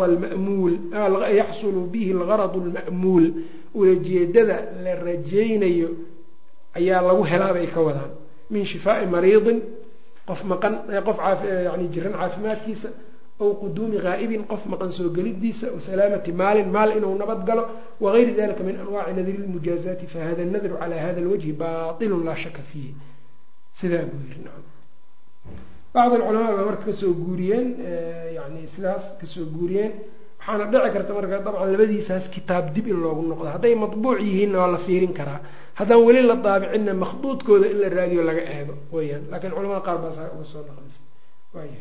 algarad alma'muul ulajeedada la rajaynayo ayaa lagu helaa bay ka wadaan min shifaa'i mariidin qof maqan qof yani jiran caafimaadkiisa ow quduumi ghaa'ibin qof maqan soo gelidiisa wasalaamati maalin maal inuu nabad galo wagayri dalika min anwaaci nadri lmujaazaati fahada nadru cala hada lwajhi batilun laa shaka fiihi sidaa buu yiri nacam bacd alculamaa baa marka kasoo guuriyeen yani sidaas kasoo guuriyeen waxaana dhici karta marka dabcan labadiisaas kitaab dib in loogu noqdo hadday matbuuc yihiinna waa la fiirin karaa haddaan weli la daabicinna makhduudkooda in la raadiyo laga eego weyaan laakiin culamada qaar baa saa uga soo naqlisa waaya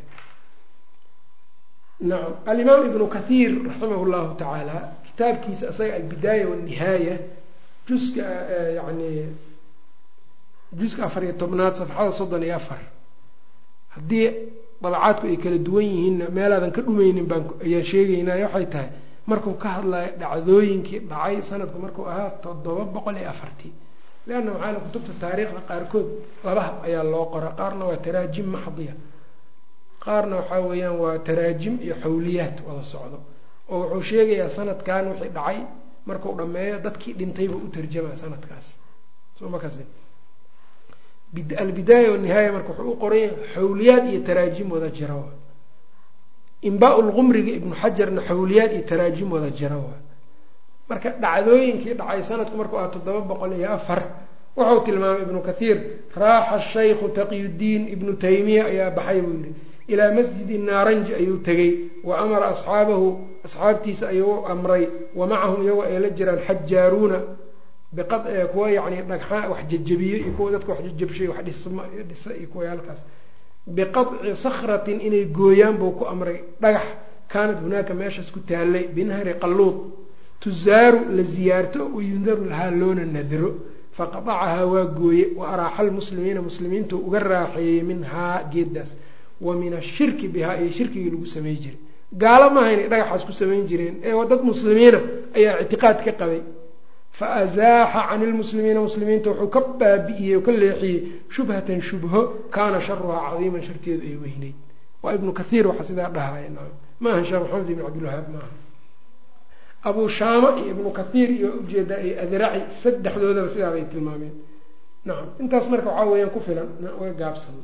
nacam alimaam ibnu kathiir raximah llahu tacaala kitaabkiisa isaga albidaaya walnihaaya juska yani juska 14 safxada 34 haddii dabcaadku ay kala duwan yihiinna meelaadan ka dhumaynin baan ayaan sheegaynaa waxay tahay markuu ka hadlayo dhacdooyinkii dhacay sanadku markuu ahaa 704 leanna maxaa kutubta taariikhda qaarkood laba hab ayaa loo qora qaarna waa taraajim maxdiya qaarna waxaa weeyaan waa taraajim iyo xawliyaad wada socdo oo wuxuu sheegayaa sanadkan wixii dhacay markuu dhammeeyo dadkii dhintayba u tarjamaa sanadkaas soo ma kasi albidaaya wanihaaya marka wuxuu u qoray xawliyaad iyo taraajim wada jira inbaa lqumriga ibnu xajarna xawliyaad iyo taraajim wada jira marka dhacdooyinkii dhacay sanadku markuu ah 704 wuxuu tilmaamay ibnu kathiir raaxa shaykhu taqiyudiin ibnu taymiya ayaa baxay buu yihi ilaa masjidi naaranji ayuu tegey wa amara asxaabtiisa ayuu amray wa macahum iyagoo ay la jiraan xajaaruuna kuwa yani dhagxaan wax jajabiye iyo kuwa dadka wax jajabshay wax dhisa iyo kuwa halkaas biqadci sakhratin inay gooyaan buu ku amray dhagax kaanad hunaaka meeshaas ku taalay binahri qalluud tuzaaru la ziyaarto wayundaru lahaa loona nadiro faqadacahaa waa gooye wa araaxa almuslimiina muslimiintu uga raaxeeyey minhaa geedaas wa min ashirki bihaa iyo shirkigii lagu samey jiray gaalo maaha inay dhagaxaas ku samayn jireen ee dad muslimiina ayaa ictiqaad ka qabay fa azaaxa cani lmuslimiina muslimiinta wuxuu ka baabi'iyey oo ka leexiyey shubhatan shubho kaana sharuhaa cadiiman sharteedu ay weyneyd waa ibnu kathiir waxa sidaa dhahaya maaha sheekh maxamed ibn cabdilwahaab maaha abu shaama iyo ibnu kathiir iyo ujeedaa iyo adraci saddexdoodaba sidaa bay tilmaameen nacam intaas marka waxaa weeyaan ku filan way gaabsan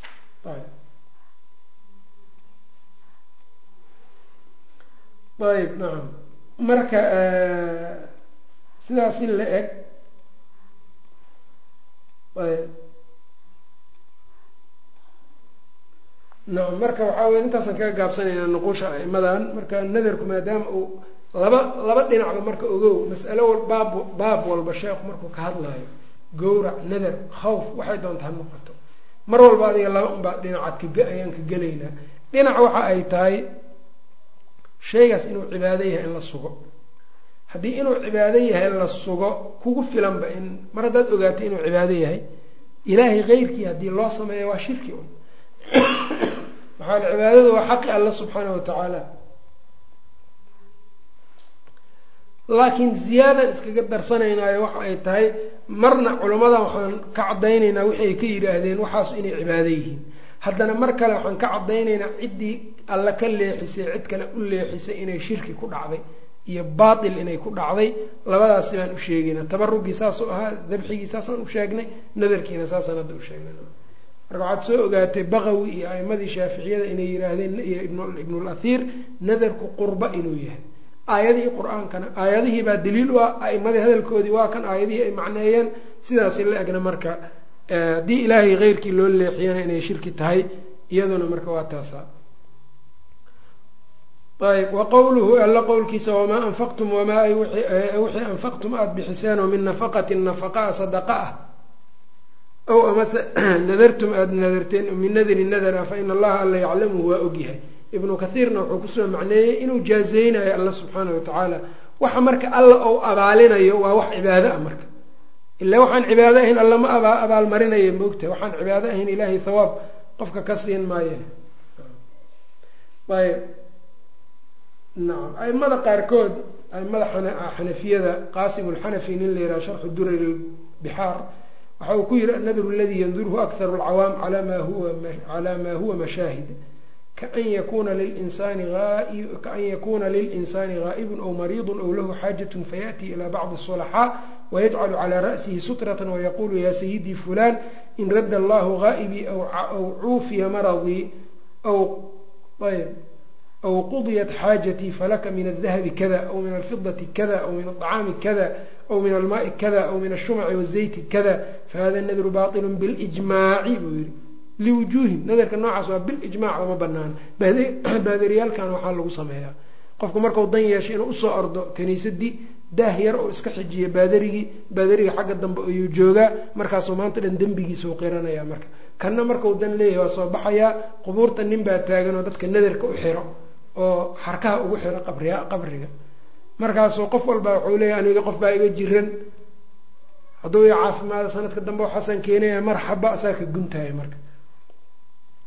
ayb nacam marka sidaas in la eg nacam marka waxaa weya intaasaan kaga gaabsanaynaa nuqusha aimadan marka nadarku maadaama uu laba dhinacba marka ogow mas'alo baab walba sheekhu markuu ka hadlaayo gowrac nadar khawf waxay doonta ha noqoto mar walba adiga laba unbaa dhinacaad ayaan ka gelaynaa dhinac waxa ay tahay shaygaas inuu cibaado yahay in la sugo haddii inuu cibaado yahay la sugo kugu filanba in mar haddaad ogaato inuu cibaado yahay ilaahay keyrkii haddii loo sameeya waa shirki un maxaa cibaadadu waa xaqi alla subxaana watacaala laakiin ziyaadan iskaga darsanaynayo waxa ay tahay marna culammadan waxaan ka caddaynaynaa wixii ay ka yidhaahdeen waxaas inay cibaado yihiin haddana mar kale waxaan ka caddaynaynaa ciddii alla ka leexisay cid kale u leexisay inay shirki ku dhacday iyo baatil inay ku dhacday labadaasi baan u sheegaynaa tabarugii saasuu ahaa dabxigii saasaan u sheegnay nadarkiina saasaan hadda u sheegnay marka waxaad soo ogaatay baqawi iyo a'imadii shaaficiyada inay yidhaahdeen iyo ibnulahir nadarku qurba inuu yahay aayadihii qur-aankana aayadihii baa daliil u ah a'imadii hadalkoodii waa kan aayadihii ay macneeyeen sidaasi la egna marka haddii ilaahay keyrkii loo leexiyana inay shirki tahay iyaduna marka waa taasa ayb wa qowluhu alla qowlkiisa wamaa anfaqtum wamaa ay wixii anfaqtum aada bixiseen oo min nafaqatin nafaqaa sadaqa ah ow amase nadartum aada nadarteen min nadri nadara fa ina allaha alla yaclamuhu waa ogyahay ibnu kathiirna wuxuu kusoo macneeyey inuu jaazeynayo alla subxaana watacaala waxa marka alla ou abaalinayo waa wax cibaado ah marka ilaa waxaan cibaado ahayn alla ma abaalmarinaya moogtahay waxaan cibaado ahayn ilaahay thawaab qofka ka siin maaye ayb nacam aimada qaarkood aimada xanafiyada qaasim lxanafi nin la yidhaha sharxu durar bixaar waxa uu ku yihi annadru aladii yandurhu akharu alcawaam calaa ma huwa mashaahid kaan yakuna lilinsani gaa'ibun aw mariidun aw lahu xaajatun fayaأtii ilى bacdi الصulaxaa wayajcalu calى ra'sihi sutrata wayaqulu ya sayidii fulan in radda allahu gaa'ibii aw cuufiya maradii أو qضyت xاaجتي falaka min الذhب kda أو min الفiضة kda أو min الطcاam kda أو min الmaء kda أو min الشhمc والزayt kda fahada الndr baطل bاlإجmاع buu yihi liwujuهin nadarka noocaas waa bilijmaac lama banaano baadariyaalkan waxaa lagu sameeyaa qofku markau dan yeesho inuu usoo ordo kaniisadii daah yar oo iska xijiya baadariga xagga dambe ayuu joogaa markaasuu maanta dhan dembigiisau qiranaya marka kanna markau dan leeyahay waa soo baxayaa qubuurta nin baa taagan oo dadka nadarka u xiro oo xarkaha ugu xiro qabriga markaasuu qof walba wuxuu leeyahy aniga qof baa iga jiran hadduu i caafimaado sanadka dambe xasan keenaya marxaba asaa ka guntaya marka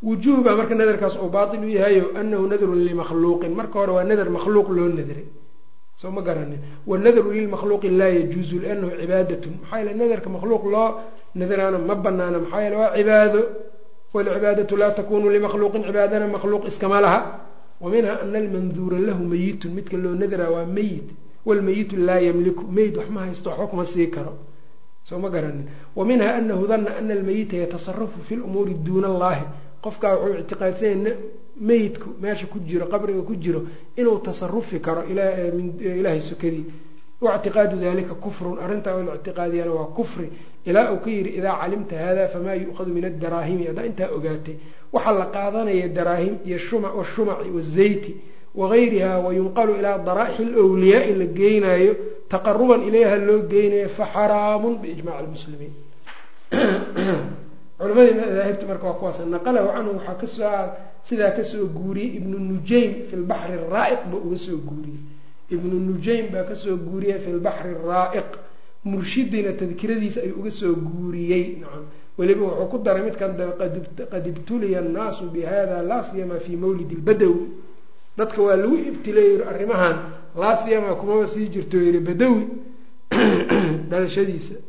wujuuh baa marka nadarkaas oo baatil u yahayo annahu nadrun limakhluuqin marka hore waa nadar makhluuq loo nadray soo ma garanin wanadru lilmakhluuqi laa yajuuzu liannahu cibaadatun maxaa yeele nadarka makhluuq loo nadaraana ma banaana maxaa yeele waa cibaado walcibaadatu laa takunu limakhluuqin cibaadana makhluuq iskama laha wa minha ana almanduura lahu meyitun midka loo nadraa waa meyit walmeyitu laa yamliku meyd wax ma haysto waxba kuma sii karo soo ma garanin wa minha anahu dana ana almeyita yatasarafu fi lumuuri duuna allahi qofkaa wuxuu ictiqaadsanya meyidku meesha ku jiro qabriga ku jiro inuu tasarufi karo ilaahay sokadii waictiqaadu dalika kufrun arrintaa oo la ictiqaadiyana waa kufri ilaa uu ka yidhi idaa calimta hada famaa yu'khadu min addaraahimi haddaa intaa ogaatay waxaa la qaadanaya daraahim iyo washumaci wazayti wagayriha wayunqalu ilaa daraaixi lwliyaai la geynayo taqaruban ilayha loo geynayo faxaraamun biijmaci lmuslimiin culimadii madaahibta marka waa kuwaas naqalahu canhu waxaa kasoo sidaa kasoo guuriyey ibnu nujaym fi lbaxri raa'iq ba uga soo guuriyey ibnu nujaym baa kasoo guuriyey fi lbaxri raa'iq murshidina tadkiradiisa ayuu uga soo guuriyey nacam weliba wuxuu ku daray midkan qad ibtuliya annaasu bihada laa siyama fi mawlidi lbadawi dadka waa lagu ibtileey arrimahan laa siyama kumaba sii jirto yiri badawi dhalashadiisa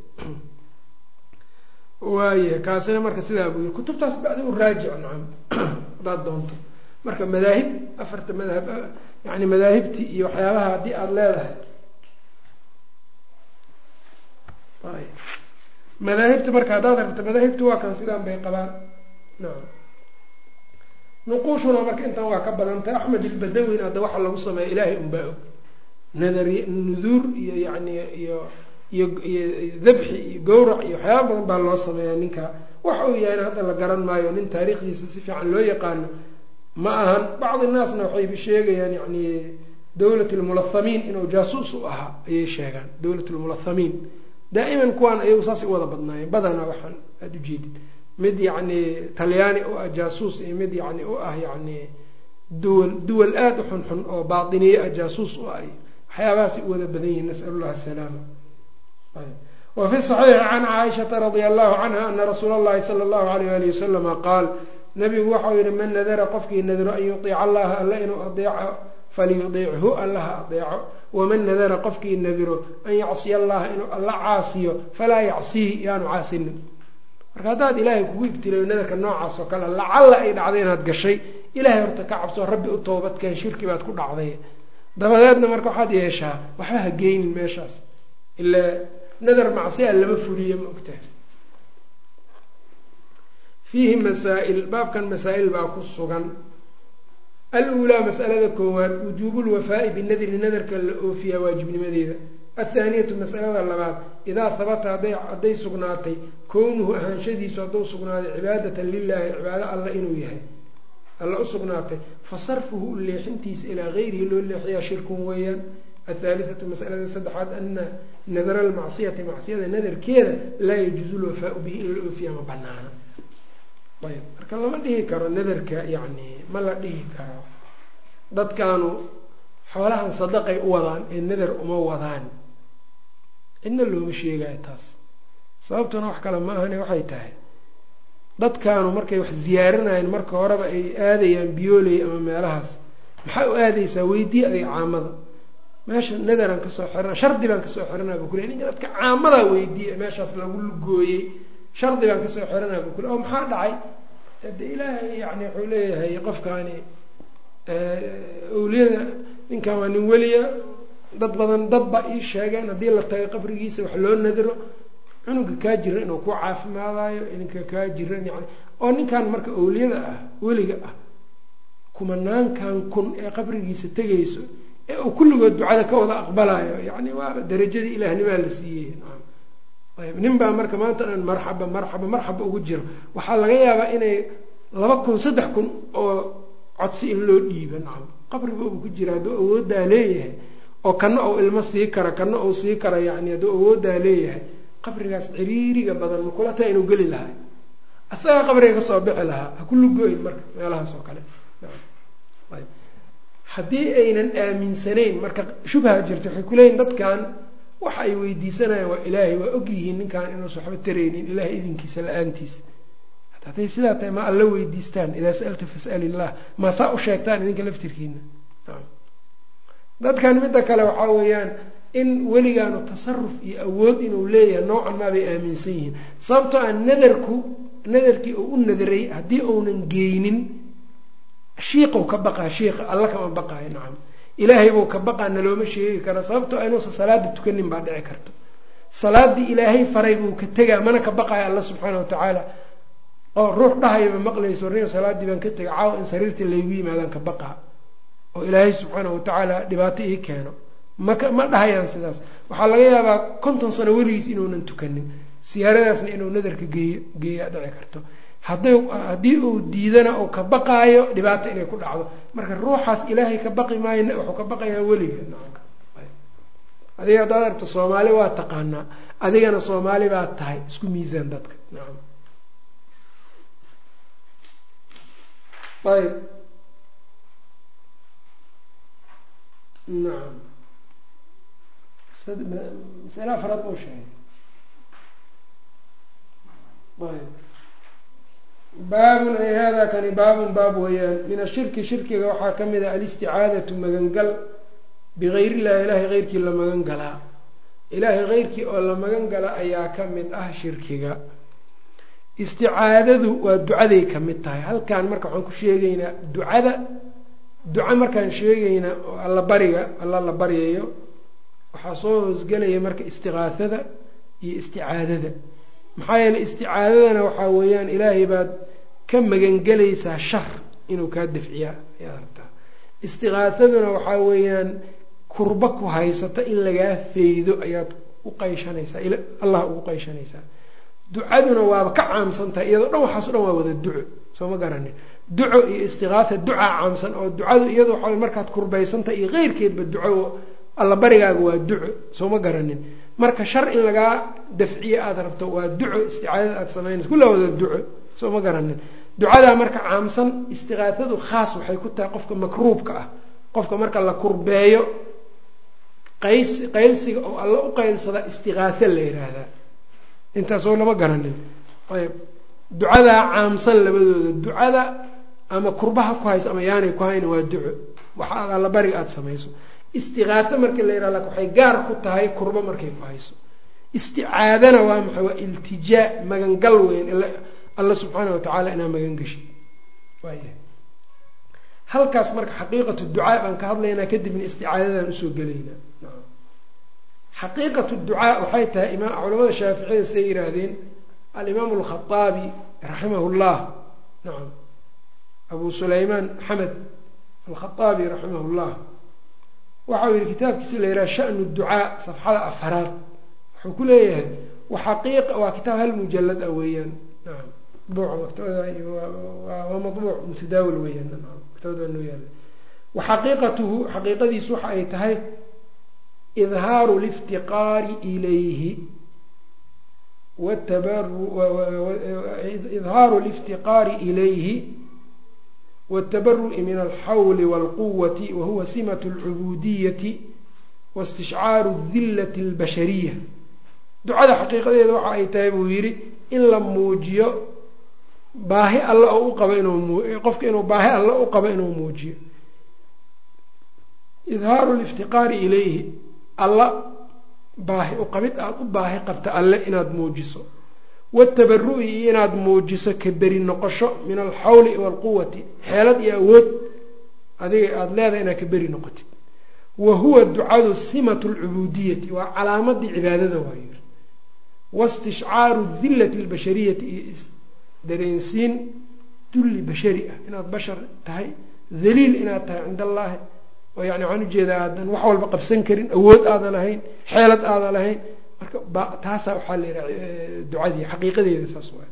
waaye kaasina marka sidaa buu yiri kutubtaas bacdi u raajic nacam hadaad doonto marka madaahib afarta madhab yani madaahibtii iyo waxyaabaha haddii aada leedahay madaahibta marka haddaad rabto madaahibtu waa kan sidaan bay qabaan nacam nuquushuna marka intan waa ka badantay axmed ilbadawin hadda waxa lagu sameeya ilaahay unbaa og nuduur iyo yani iyo dabxi iyo gowrac iyo waxyaaba badan baa loo sameeyaa ninka waxa uu yahayna hadda la garan maayo nin taariikhdiisa si fiican loo yaqaano ma ahan bacdi naasna waxay sheegayaan yani dawlat lmulathamiin inuu jaasuus u ahaa ayay sheegaan dawlat lmulathamiin daa'iman kuwaan ayagu saasay u wada badnaayeen badanaa waxaan aada ujeedid mid yani talyaani u ah jaasuus iyo mid yani u ah yani duwal aada u xunxun oo baatiniye ah jaasuus u ah waxyaabahaasay u wada badan yihiin nas'al llah asalaama وفي الصحيح عن عائشة رضي الله عنها أن رsuuل اللhi صلى الله عليه وaلiه وسلم qاaل نبigu waxau yihi mن nadra qofkii nadro an yuطيic allaha alla inuu adeeco falyuطichu allaha adeeco وman nadra qofkii nadro an yacصiya allaha inuu alla caasiyo falaa yacصihi yaanu caasinin marka haddaad ilaahay kugu ibtilayo nadarka noocaas oo kale lacalla ay dhacday inaad gashay ilahay horta ka cabso rabbi u toobadkeen shirki baad ku dhacday dabadeedna marka waxaad yeeshaa waxba ha geynin meeshaas ilaa nadar macsiya lama fuliye ma ogtahay fiihi masaa-il baabkan masaa-il baa ku sugan al-uulaa mas'alada koowaad wujuubu lwafaa'i binadri nadarka la oofiyaa waajibnimadeeda athaaniyatu mas'alada labaad idaa habata hadday sugnaatay kownuhu ahaanshadiisu hadduu sugnaaday cibaadatan lilaahi cibaado alla inuu yahay alla u sugnaatay fa sarfuhu leexintiisa ilaa gayrihi loo leexiyaa shirkun weeyaan athaalithatu masalada saddexaad ana nadara almacsiyati macsiyada nadarkeeda laa yajuuzu lwafaau bihi in la oofiya ma banaana ayb marka lama dhihi karo nadarka yani ma la dhihi karo dadkaanu xoolahan sadaqay u wadaan ee nadar uma wadaan cidna looma sheegayo taas sababtuna wax kale ma ahane waxay tahay dadkaanu markay wax ziyaaranayeen marka horeba ay aadayaan biyooley ama meelahaas maxaa u aadaysaa weydii adiga caamada meesha nadaraan kasoo xirana shardi baan kasoo xiranaa bu kule ninka dadka caamadaa weydiiya meeshaas lagu lugooyey shardi baan kasoo xiranaa bu kule oo maxaa dhacay de ilaahay yani wuxuu leeyahay qofkaani awliyada ninkan waa nin weliya dad badan dad ba ii sheegeen haddii la tago qabrigiisa wax loo nadaro cunuga kaa jiran inuu ku caafimaadayo ninka kaa jiran yani oo ninkan marka awliyada ah weliga ah kumanaankan kun ee qabrigiisa tegayso ee uu kulligood ducada ka wada aqbalayo yani waaba darajadii ilaahnimaa la siiyey ayb nin baa marka maanta dhan marxaba ugu jiro waxaa laga yaabaa inay 2,000-3,000 oo codsi in loo dhiiba nacam qabriba uu ku jira hadduu awoodaa leeyahay oo kana uu ilmo sii kara kana uu sii kara yani hadduu awoodaa leeyahay qabrigaas ciriiriga badan makula taa inuu geli lahaa asagaa qabriga kasoo bixi lahaa ha ku lugo-in marka meelahaas oo kale ayb haddii aynan aaminsanayn marka shubha jirta waxay kuleeyihin dadkan waxa ay weydiisanayaan waa ilaahay waa ogyihiin ninkan inuusa waxba taraynin ilaahay idinkiisa la-aantiisa hadday sidaa tahay ma alla weydiistaan idaa sa'alta fas'al illah ma saa u sheegtaan idinka laftirkiina dadkan midda kale waxaa weeyaan in weligaanu tasaruf iyo awood inuu leeyahay noocan maa bay aaminsan yihiin sababtoo aan nadarkii uu u nadaray haddii uunan geynin shiiqow ka baqaa shiiqa alla kama baqaayo nacam ilaahay buu ka baqaa nalooma sheegi kara sababtoo inuusan salaada tukanin baa dhici karto salaadii ilaahay faray buu ka tegaa mana ka baqaayo alla subxaana watacaala oo ruux dhahayaba maqlayso rin salaadii baan ka tega caawa in sariirta laygu yimaadaan ka baqaa oo ilaahay subxaana watacaala dhibaato ii keeno ma dhahayaan sidaas waxaa laga yaabaa 50 sano weligiis inuunan tukanin siyaaradaasna inuu nadarka geeyaa dhici karto haddii uu diidana oo ka baqaayo dhibaato inay ku dhacdo marka ruuxaas ilaahay ka baqi maayo wuxuu ka baqayaa weliga adiga haddaad aragto soomaali waa taqaanaa adigana soomaali baa tahay isku miisaan dadka nacam ayb nacam masala afraad mau sheegay ayb baabun ay hada kani baabun baab weeyaan min ashirki shirkiga waxaa ka mid a alisticaadatu magangal bigayr illahi ilaahay keyrkii la magan galaa ilaahay keyrkii oo la magan gala ayaa ka mid ah shirkiga isticaadadu waa ducaday ka mid tahay halkan marka waxaan ku sheegaynaa duco markaan sheegaynaa oo alla la baryayo waxaa soo hoosgelaya marka istiqaasada iyo isticaadada maxaa yeeley isticaadadana waxaa weeyaan ilaahay baad ka magangelaysaa shar inuu kaa dafciyaa ayaad rabtaa istiqaasaduna waxaa weeyaan kurba ku haysata in lagaa faydo ayaad u qayshanaysaa allah ugu qayshanaysaa ducaduna waaba ka caamsan tahay iyadoo dhan waxaaso dhan waa wada duco soo ma garanin duco iyo istiqaasa ducaa caamsan oo ducadu iyado waxaa markaad kurbaysantahay iyo keyrkeedba duco alla barigaaga waa duco soo ma garanin marka shar in lagaa dafciye aada rabto waa duco isticaadada aada samaynayso kulla wada duco soo ma garanin ducadaa marka caamsan istiqaasadu khaas waxay ku tahay qofka makruubka ah qofka marka la kurbeeyo qaylsiga oo alla u qaylsada istiqaasa la yiraahdaa intaasoo lama garanin ayb ducadaa caamsan labadooda ducada ama kurbaha ku hayso ama yaanay ku hayna waa duco waxa aad alla bariga aada samayso istiqaaso marka la yihahda waxay gaar ku tahay kurbo markay ku hayso isticaadana waa maxay waa iltijaa magangal weyn alla subxaana watacaala inaa magan gashi waayahay halkaas marka xaqiiqatu ducaa baan ka hadlaynaa kadibna isticaadadan usoo gelaynaa xaqiiqatu ducaa waxay tahay culamada shaaficiyada siday yihaahdeen alimaam alkhaaabi raximahu llah nacam abu sulaymaan xamed alkhaaabi raximah llah waxa uu yihi kitaabkiisa la yidhaha shanu ducaa safxada afaraad wuxuu ku leeyahay waa kitaab hal mujalad ah weeyaan nacam waa mabuuc mutadaawil weeyaan maktabad baa noo yaala waxaqiiqatuhu xaqiiqadiisu waxa ay tahay idhaaru liftiqaari ilayhi idhaaru liftiqaari ilayhi wاtabaru'i min alxawli wاlquwati wahuwa simat اlcubudiyati waاstishcaaru اdillati اlbashariya ducada xaqiiqadeeda waxa ay tahay buu yidhi in la muujiyo baahi alla oo u qabo qofka inuu baahi alla u qabo inuu muujiyo idhaaru liftiqaari ilayhi alla baahi u qabid aada u baahi qabta alle inaad muujiso watabaru'i iyo inaad muujiso ka beri noqosho min alxawli waalquwati xeelad iyo awood adiga aada leedahay inaad ka beri noqotid wa huwa ducadu simatu lcubudiyati waa calaamadii cibaadada waayo waistishcaaru dillati albashariyati iyo dareensiin dulli bashari ah inaad bashar tahay daliil inaad tahay cinda allaahi oo yani waxaan ujeedaa aadan wax walba qabsan karin awood aadan lahayn xeelad aadan lahayn marka taasaa waxaa la yidhaha ducadii xaqiiqadeeda saas waa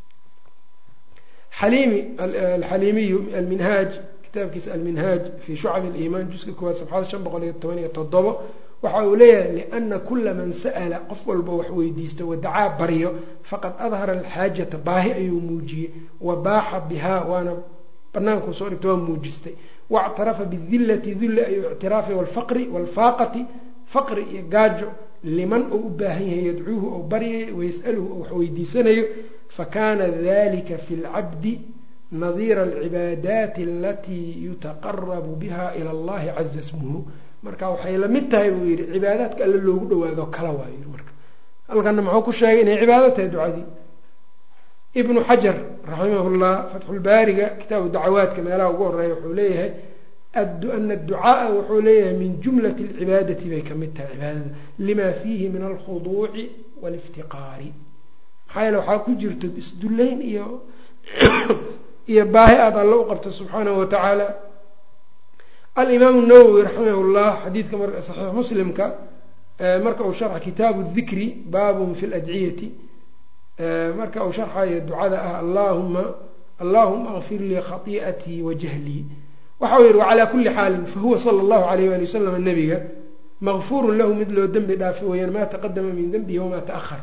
alxaliimiyu alminhaaj kitaabkiisa alminhaaj fi shucab aliimaan juska koowaad safxada 517 waxa uu leeyahay liana kula man sa'ala qof walba wax weydiista wadacaa baryo faqad adhara alxaajata baahi ayuu muujiyey wabaaxa bihaa waana banaanku soo dhigta waa muujistay wاctarafa bidillati dulli ayuu ictiraafay wاlfaqri wاlfaaqati faqri iyo gaajo liman ou u baahan yahay yadcuuhu ou baryay wayas'aluhu ou wax weydiisanayo fakana dalika fi اlcabdi nadiira alcibaadaati alatii yutaqarabu biha ila allahi caza smuhu marka waxay la mid tahay buu yidhi cibaadaadka alle loogu dhawaado kala waayo marka halkana muxuu ku sheegay inay cibaado tahay ducadii ibnu xajar raximahullah fatxulbaariga kitaabu dacawaadka meelaha ugu horeeya wuxuu leeyahay ana adducaaa wuxuu leeyahay min jumlati alcibaadati bay ka mid tahay cibaadada lima fiihi min alkhuduuci waliftiqaari maxaa yeele waxaa ku jirto isdullayn iyo baahi aad alle u qabto subxaanahu watacaala alimaamu nawowi raximahullah xadiidka saxiix muslimka marka uu sharxa kitaabu dikri baabun fi ladciyati marka uu sharxayo ducada ah allahuma akfir lii khatii'atii wa jahlii waxa uu yihi wacalaa kuli xaalin fahuwa sala allahu alayh wali wasalam nabiga makfuurun lahu mid loo dembi dhaafay weyaan maa taqadama min dembihi wamaa taahar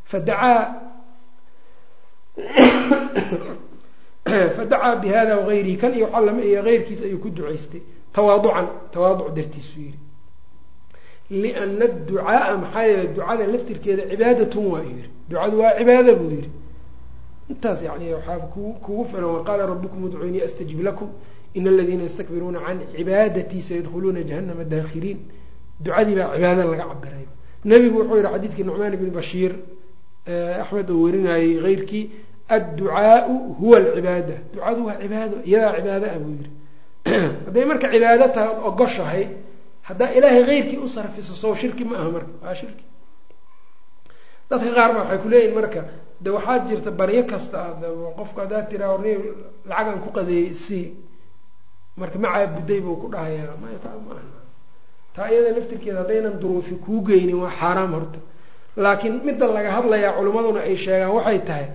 fadacaa bihada wagayrihi kan iyo waxaa lama iyo keyrkiis ayuu ku ducaystay tawaaduc dartiisu yihi liana adducaaa maxaa yeeley ducada laftirkeeda cibaadatun waa yihi ducadu waa cibaada buu yihi intaas yani waxaa kugu filan waqaala rabukum udcuunii astajib lakum in aladiina yastakbiruuna can cibaadatii sayadkhuluuna jahanama daakhiriin ducadii baa cibaada laga cabiray nebigu wuxuu yihi xadiidkii nucmaan ibni bashiir axmed oo warinayey keyrkii adducaau huwa alcibaada ducadu waa cibaado iyadaa cibaado ah buu yihi hadday marka cibaado tahay od ogoshahay haddaa ilaahay keyrkii u sarfiso sow shirki ma aha marka waa shirki dadka qaar ba waxay kuleeyihin marka de waxaa jirta baryo kasta qofku haddaa tiraa orni lacagan ku qadeeyey si marka ma caabuday buu ku dhahayaa maya taa ma aha taa iyada laftirkeeda haddaynan duruufi kuu geynin waa xaaraam horta laakiin midda laga hadlayaa culimmaduna ay sheegaan waxay tahay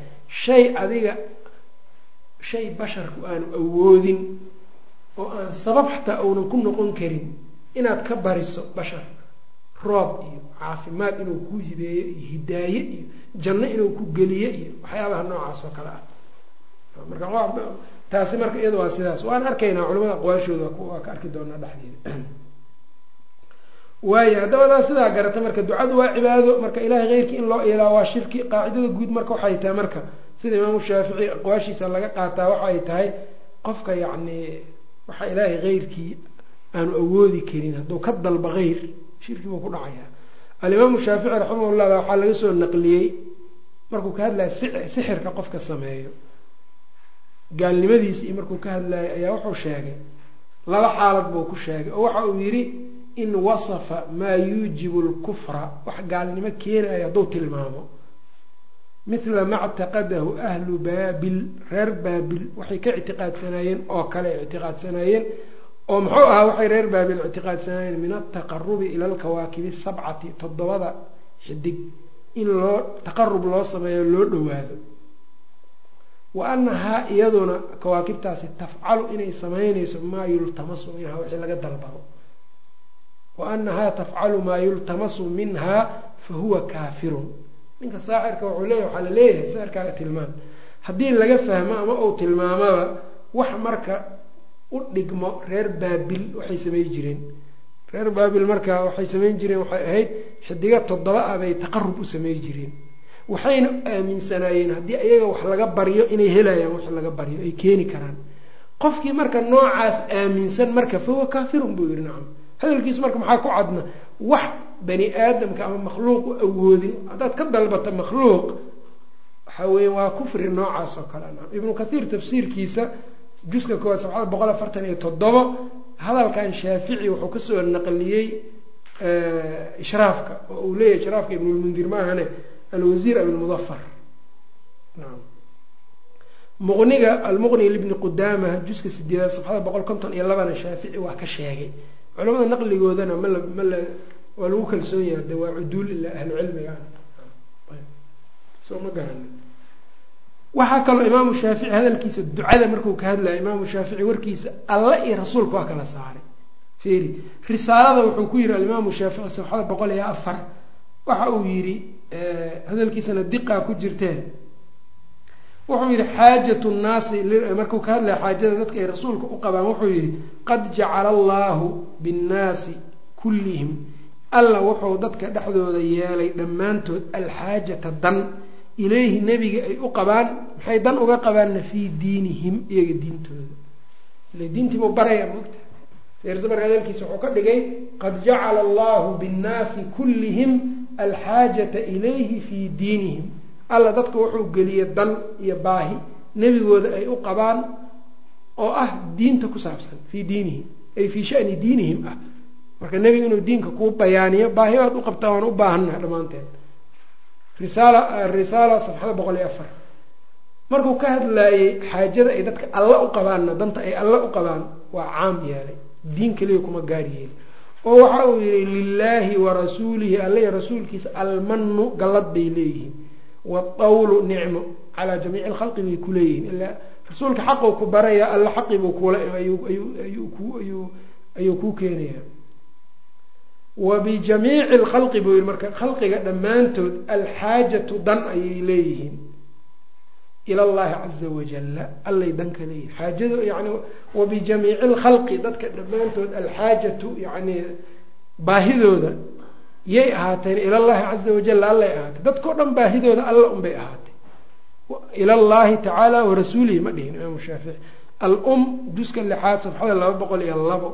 shay basharku aanu awoodin oo aan sabab xataa uunan ku noqon karin inaad ka bariso bashar roob iyo caafimaad inuu ku hibeeyo iyo hidaaye iyo janno inuu ku geliyo iyo waxyaabaha noocaas oo kale ah marka taasi marka iyada waa sidaas waan arkaynaa culimada aqwaashooda waa ka arki doonaa dhexdeeda waayo haddaba sidaa garata marka ducadu waa cibaado marka ilaahay keyrkii in loo ilaa waa shirki qaacidada guud marka waxay tahay marka sida imaamu shaafici aqwaashiisa laga qaataa waxay tahay qofka yacni waxa ilaahay keyrkii aanu awoodi karin hadduu ka dalba keyr shirki buu ku dhacayaa alimaamu shaafici raximahullah waxaa laga soo naqliyey markuu ka hadlaya sixirka qofka sameeyo gaalnimadiisi iyo markuu ka hadlayay ayaa wuxuu sheegay laba xaalad buu ku sheegay oo waxa uu yidhi in wasafa maa yuujibu lkufra wax gaalnimo keenayo hadduu tilmaamo mithla ma ctaqadahu ahlu baabil reer baabil waxay ka ictiqaadsanaayeen oo kale ictiqaadsanaayeen oo muxuu ahaa waxay reer baabil ictiqaadsanaayeen min altaqarubi ila alkawaakibi sabcati 7 xidig in loo taqarub loo sameeyo loo dhawaado wa annahaa iyaduna kawaakibtaasi tafcalu inay samaynayso maa yultamasu minhaa wixii laga dalbado wa annahaa tafcalu maa yultamasu minhaa fa huwa kaafirun ninka saaxirka wuxuu leeyahy waxaa la leeyahay saaxirkaaga tilmaam haddii laga fahmo ama uu tilmaamaba wax marka u dhigmo reer baabil waxay samayn jireen reer baabil marka waxay samayn jireen waxay ahayd xidiga 7 ah bay taqarub u samayn jireen waxayna aaminsanaayeen haddii ayaga wax laga baryo inay helayaan wax laga baryo ay keeni karaan qofkii marka noocaas aaminsan marka fahuwa kaafirun buu yidhi nacam hadalkiisu marka maxaa ku cadna wax bani aadamka ama makhluuq u awoodin haddaad ka dalbata makhluuq waxa weeye waa kufri noocaas oo kale nacam ibnu kathiir tafsiirkiisa juska 147 hadalkan shaafici wuxuu kasoo naqliyey ishraafka oo uu leeyahay ishraafka ibnulmundir maahane alwasiir abulmudafar naam muqniga almuqni libni qudaama juska 8 safxada 152 shaafici waa ka sheegay culamada naqligoodana waa lagu kalsoon yahay de waa cuduul ilaa ahlu cilmiga soo ma garan waxaa kaloo imaamu shaafici hadalkiisa ducada markuu ka hadlaya imaamu shaafici warkiisa alla iyo rasuulka waa kala saaray fiiri risaalada wuxuu ku yihi alimaamu shaafici safxada 104 waxa uu yidhi hadalkiisana diqaa ku jirteen wuxuu yidhi xaajatu nnaasi markuu ka hadlaya xaajada dadka ay rasuulka u qabaan wuxuu yidhi qad jacala allaahu binnaasi kullihim alla wuxuu dadka dhexdooda yeelay dhammaantood alxaajata dan ilayhi nebiga ay u qabaan maxay dan uga qabaanna fii diinihim iyaga diintooda ile diintiibuu baraya moogta fiirsa marka hadalkiisa wuxuu ka dhigay qad jacala allahu binnaasi kullihim alxaajata ilayhi fii diinihim alla dadka wuxuu geliyey dan iyo baahi nebigooda ay u qabaan oo ah diinta ku saabsan fii diinihim ay fii shani diinihim ah marka nebiga inuu diinka kuu bayaaniyo baahi aad u qabtaa waan u baahannaha dhammaanteen risaala safxada 104 markuu ka hadlaayey xaajada ay dadka alla u qabaanna danta ay alla u qabaan waa caam yeelay diin keliya kuma gaar yeelin oo waxa uu yihi lilaahi warasuulihi alla iyo rasuulkiisa almanu gallad bay leeyihiin waatawlu nicmo calaa jamiici alkhalqi bay ku leeyihiin ilaa rasuulka xaquu ku baraya alla xaqibuu kula ayuu kuu keenaya wabijamiici alkhalqi buu yihi marka khalqiga dhammaantood alxaajatu dan ayay leeyihiin ila allahi caza wajalla allay danka leeyihin xaajadu yani wabijamiici alkhalqi dadka dhammaantood alxaajatu yani baahidooda yay ahaateen ila llahi caza wajalla allay ahaatay dadkao dhan baahidooda alla unbay ahaatay ila llahi tacaala warasuulihi ma dhihin imaamu shaafici juska 6 safxada 202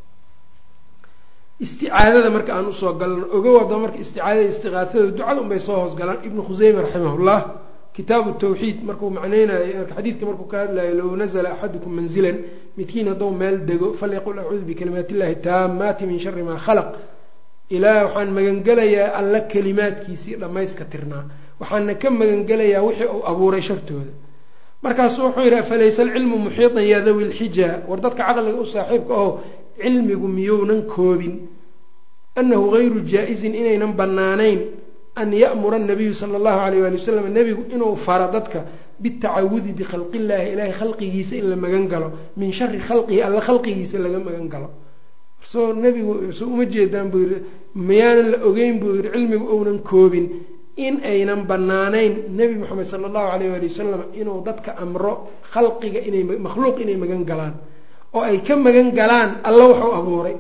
isticaadada marka aan usoo galno oga wado marka isticaadada istiqaasada ducada unbay soo hoosgalaan ibnu khuseyme raximahullah kitaabu tawxiid markuu macneynayo xadiidka markuu ka hadlayo low nazla axadukum manzilan midkiin hadduu meel dego falyaqul acuudu bikalimaati illahi taamaati min shari maa khalaq ilaah waxaan magangelayaa alla kalimaadkiisii dhammayska tirnaa waxaana ka magangelayaa wixii uu abuuray shartooda markaasuu wuxuu yidhi falaysa alcilmu muxiitan yaa dawi lxijaa war dadka caqliga u saaxiibka aho cilmigu miyounan koobin annahu gayru jaa-izin inaynan bannaanayn an ya'mura nabiyu sala allahu alayh waali wasalam nebigu inuu faro dadka bitacawudi bikhalqi illaahi ilaahay khalqigiisa in la magan galo min shari khalqihi alla khalqigiisa laga magan galo soo nebigu soo uma jeedaan buu yihi miyaanan la ogeyn buu yihi cilmigu ounan koobin in aynan bannaanayn nebi moxamed sala allahu alayh waali wasalam inuu dadka amro khalqiga inay makhluuq inay magan galaan oo ay ka magan galaan alla wuxuu abuuray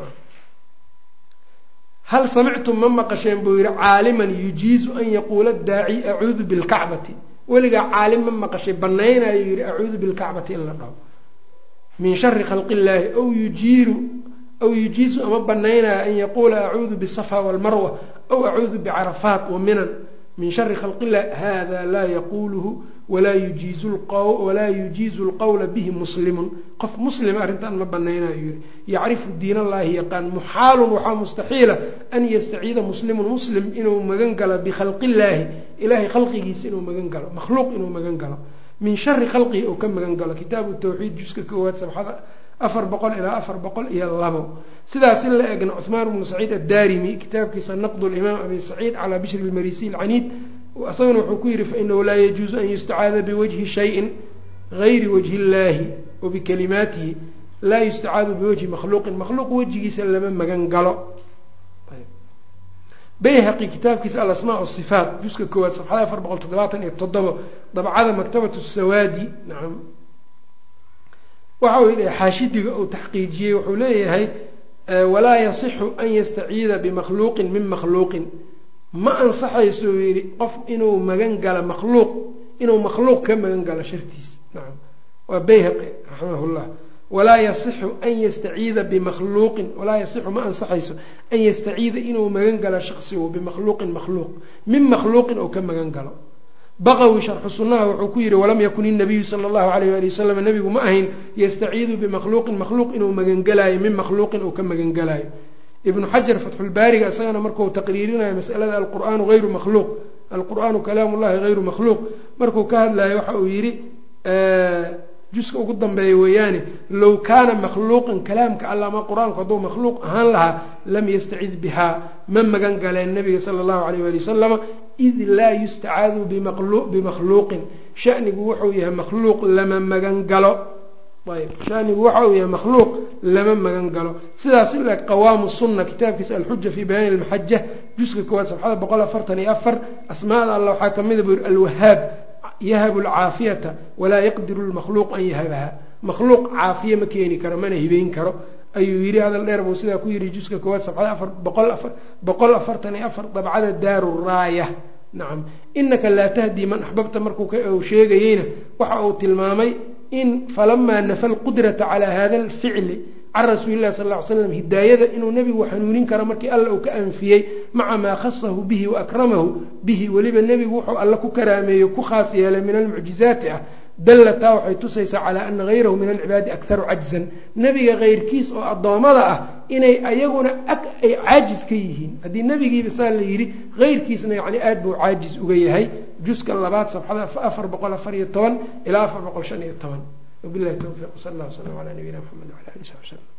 hal samictum ma maqasheen buu yihi caaliman yujiizu an yaquula daaci acuudu bilkacbati weligaa caalim ma maqashay banaynayo yihi acuudu bilkacbati in la dhaho min shari khalqi illaahi aw yujiizu ama banaynayo an yaquula acuudu bisafa walmarwa aw acuudu bicarafaat wa minan min shari khalqi illahi hada laa yaquluhu walaa yujiizu lqowla bihi muslimun qof muslima arrintan ma banaynayo yihi yacrifu diin allahi yaqaan muxaalun waxaa mustaxiila an yastaciida muslimun muslim inuu magan galo bikhalqi illaahi ilahay khalqigiisa inuu magan galo makhluuq inuu magan galo min shari khalqihi uu ka magan galo kitaabu tawxiid juska 1 sabxada 400 ilaa 402 sidaas in la egna cuثmaan bnu saciid addaarimi kitaabkiisa naqd limaam abi saciid calaa bishri lmarisi lcaniid isaguna wuxuu ku yihi fainahu laa yajuuzu an yustacaada biwajhi shayin gayri wajhi illaahi wabikalimaatihi laa yustacaadu biwajhi makhluuqin makhluuq wejigiisa lama magan galo bayhaqi kitaabkiisa alasmaa wasifaat juska 1 safxada 477 dabcada maktabatu sawaadi nacam waxa uu yidhi xaashidiga uu taxqiijiyey wuxuu leeyahay walaa yasixu an yastaciida bimakhluuqin min makhluuqin ma ansaxayso uu yidhi qof inuu magan galo makhluuq inuu makhluuq ka magan galo shartiisa nacam waa bayhaqi raximahullah walaa yasixu an yastaciida bimakhluuqin walaa yasixu ma ansaxayso an yastaciida inuu magan galo shaksigu bimakhluuqin makhluuq min makhluuqin oo ka magan galo baqawi sharxu sunnaha wuxuu ku yihi walam yakun inabiyu sala allahu alayh ali wasalam nebigu ma ahayn yastaciidu bimakhluuqin makhluuq inuu magangelaayo min makhluuqin uu ka magangelaayo ibnu xajar fatxulbaariga isagana markuu taqriirinayo masalada alqur'aanu hayru makhluuq alqur'aanu kalaamu llahi hayru makhluuq markuu ka hadlayo waxa uu yihi juska ugu dambeeya weeyaane low kaana makhluuqan kalaamka alla ama qur-aanku hadduu makhluuq ahaan lahaa lam yastacid bihaa ma magan galeen nabiga sala allahu alayh ali wasalama id laa yustacaadu bimakhluuqin shanigu wuxuu yahay makhluuq lama magan galo ayb shanigu waxa uu yahay makhluuq lama magan galo sidaas ila qawaamu sunna kitaabkiisa alxuja fi bayaani almaxaja juska 1 safxada 144 asmaada alla waxaa kamida buu yiri alwahaab yahabu alcaafiyata walaa yaqdiru lmakhluuq an yahabaha makhluuq caafiye ma keeni karo mana hibeyn karo ayuu yidhi hadal dheer buu sidaa ku yidhi juska 1 safxada 144 dabcada daaru raaya nacam inaka laa tahdii man axbabta markuu sheegayeyna waxa uu tilmaamay in falamaa nafa alqudrata calaa hada alficli can rasuuli llahi sal ly slam hidaayada inuu nebigu xanuunin karo markii alla uu ka anfiyey maca maa khasahu bihi waakramahu bihi weliba nebigu wuxuu alla ku karaameeyo ku khaas yeelay min almucjizaati ah dallataa waxay tusaysaa calaa ana hayrahu min alcibaadi akharu cajzan nebiga kayrkiis oo addoommada ah inay ayaguna ay caajis ka yihiin haddii nebigiiba saa la yidhi kayrkiisna yani aad buu caajis uga yahay juska 2 safxada 414 ilaa 415 wabilahi tawfiiq sal allah wslam calaa nabiyina mxamed wala ali sabi wslm